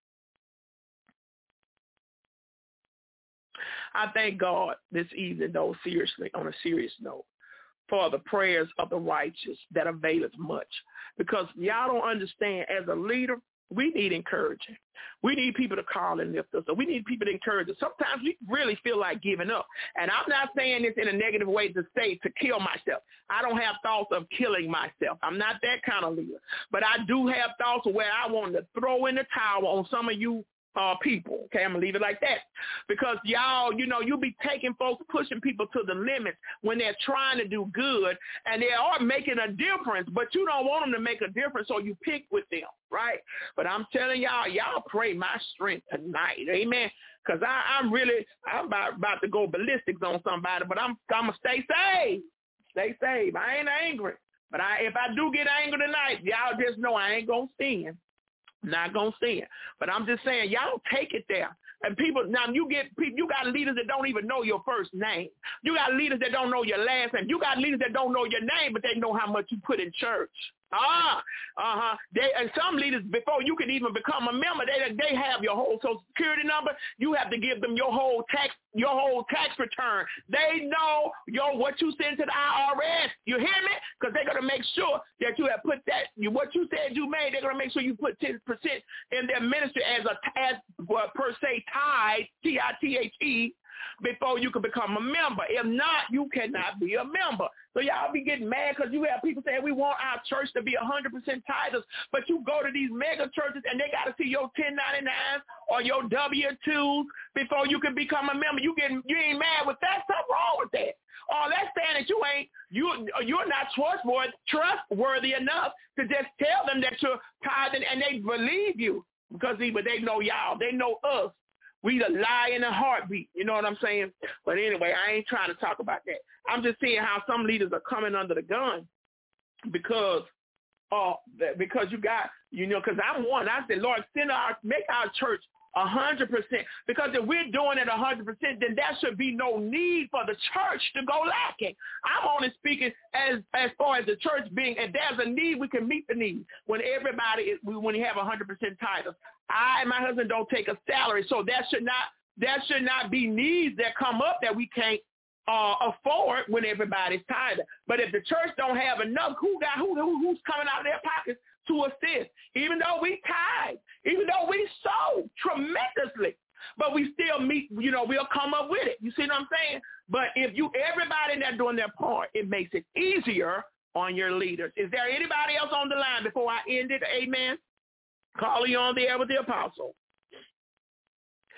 I thank God this evening, though, seriously, on a serious note, for the prayers of the righteous that availeth much. Because y'all don't understand, as a leader, we need encouraging. We need people to call and lift us up. We need people to encourage us. Sometimes we really feel like giving up. And I'm not saying this in a negative way to say to kill myself. I don't have thoughts of killing myself. I'm not that kind of leader. But I do have thoughts of where I want to throw in the towel on some of you Uh, people. Okay, I'm going to leave it like that. Because y'all, you know, you be taking folks, pushing people to the limits when they're trying to do good, and they are making a difference, but you don't want them to make a difference, so you pick with them, right? But I'm telling y'all, y'all pray my strength tonight, amen? Because I'm really, I'm about, about to go ballistics on somebody, but I'm, I'm going to stay safe. Stay safe. I ain't angry. But I, if I do get angry tonight, y'all just know I ain't going to sin. Not gonna sin, but I'm just saying, y'all take it there. And people, now you get, you got leaders that don't even know your first name. You got leaders that don't know your last name. You got leaders that don't know your name, but they know how much you put in church. Ah, uh-huh. They, and some leaders, before you can even become a member, they they have your whole Social Security number. You have to give them your whole tax your whole tax return. They know your what you send to the I R S. You hear me? Because they're gonna make sure that you have put that what you said you made. They're gonna make sure you put ten percent in their ministry as a as uh, per se tithe, T I T H E. Before you can become a member. If not, you cannot be a member. So y'all be getting mad because you have people saying we want our church to be one hundred percent tithers, but you go to these mega churches and they got to see your ten ninety-nines or your W twos before you can become a member. You getting you ain't mad with that? Something wrong with that. Oh, that's saying that you ain't you you're not trustworthy trustworthy enough to just tell them that you're tithing and they believe you because even they know y'all, they know us. We the lie in a heartbeat. You know what I'm saying? But anyway, I ain't trying to talk about that. I'm just seeing how some leaders are coming under the gun because, uh, because you got, you know, because I'm one. I said, Lord, send our, make our church a hundred percent. Because if we're doing it a hundred percent, then there should be no need for the church to go lacking. I'm only speaking as as far as the church being, if there's a need, we can meet the need. When everybody is, when you have a hundred percent titles, I and my husband don't take a salary, so that should not that should not be needs that come up that we can't uh, afford when everybody's tithing. But if the church don't have enough, who got who, who who's coming out of their pockets to assist? Even though we tithe, even though we sow tremendously, but we still meet, you know, we'll come up with it. You see what I'm saying? But if you, everybody that's doing their part, it makes it easier on your leaders. Is there anybody else on the line before I end it? Amen. Calling you on the air with the apostle.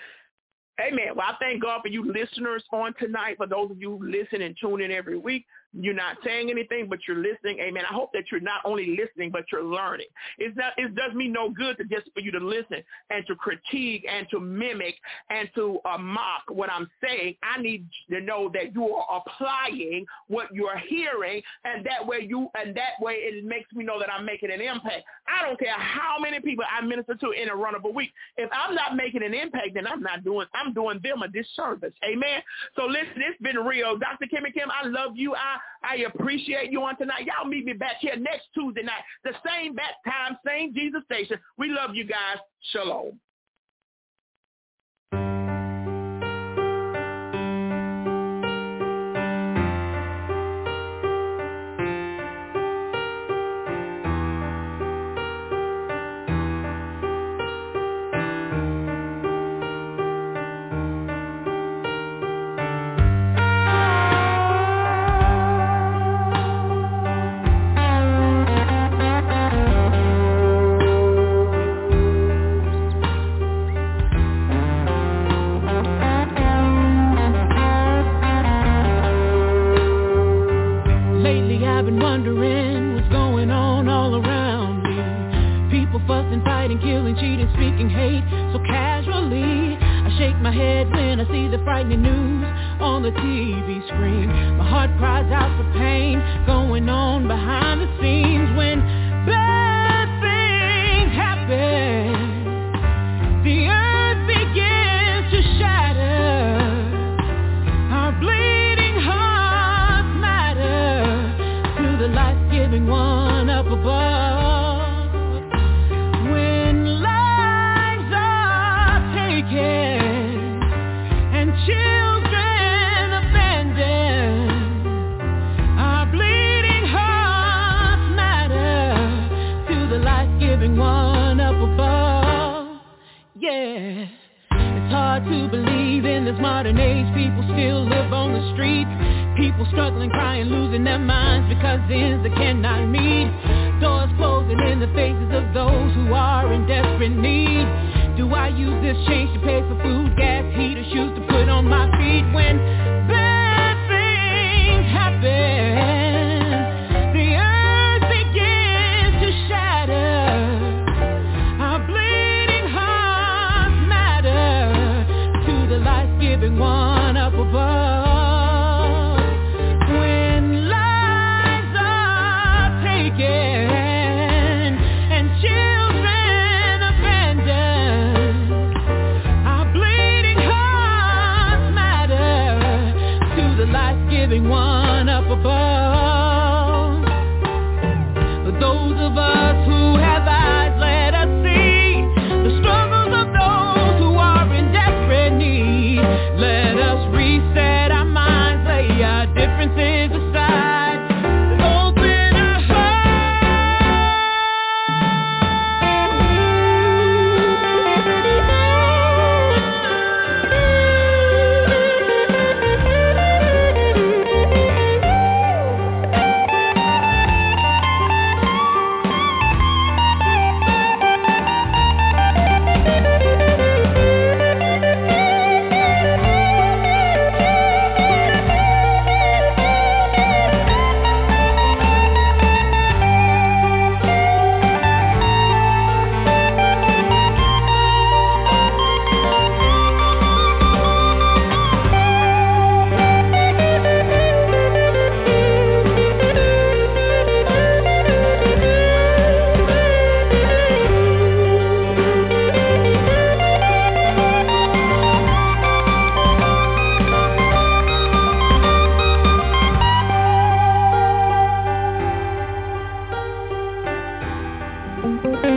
Amen. Well, I thank God for you listeners on tonight. For those of you who listen and tune in every week, You're not saying anything, but you're listening. Amen. I hope that you're not only listening, but you're learning. It's not, it does me no good to just for you to listen and to critique and to mimic and to uh, mock what I'm saying. I need to know that you are applying what you're hearing, and that way you, and that way it makes me know that I'm making an impact. I don't care how many people I minister to in a run of a week. If I'm not making an impact, then I'm not doing, I'm doing them a disservice. Amen. So listen, it's been real. Doctor Kimmy Kim, I love you. I I appreciate you on tonight. Y'all meet me back here next Tuesday night. The same bat time, same Jesus station. We love you guys. Shalom. Thank you.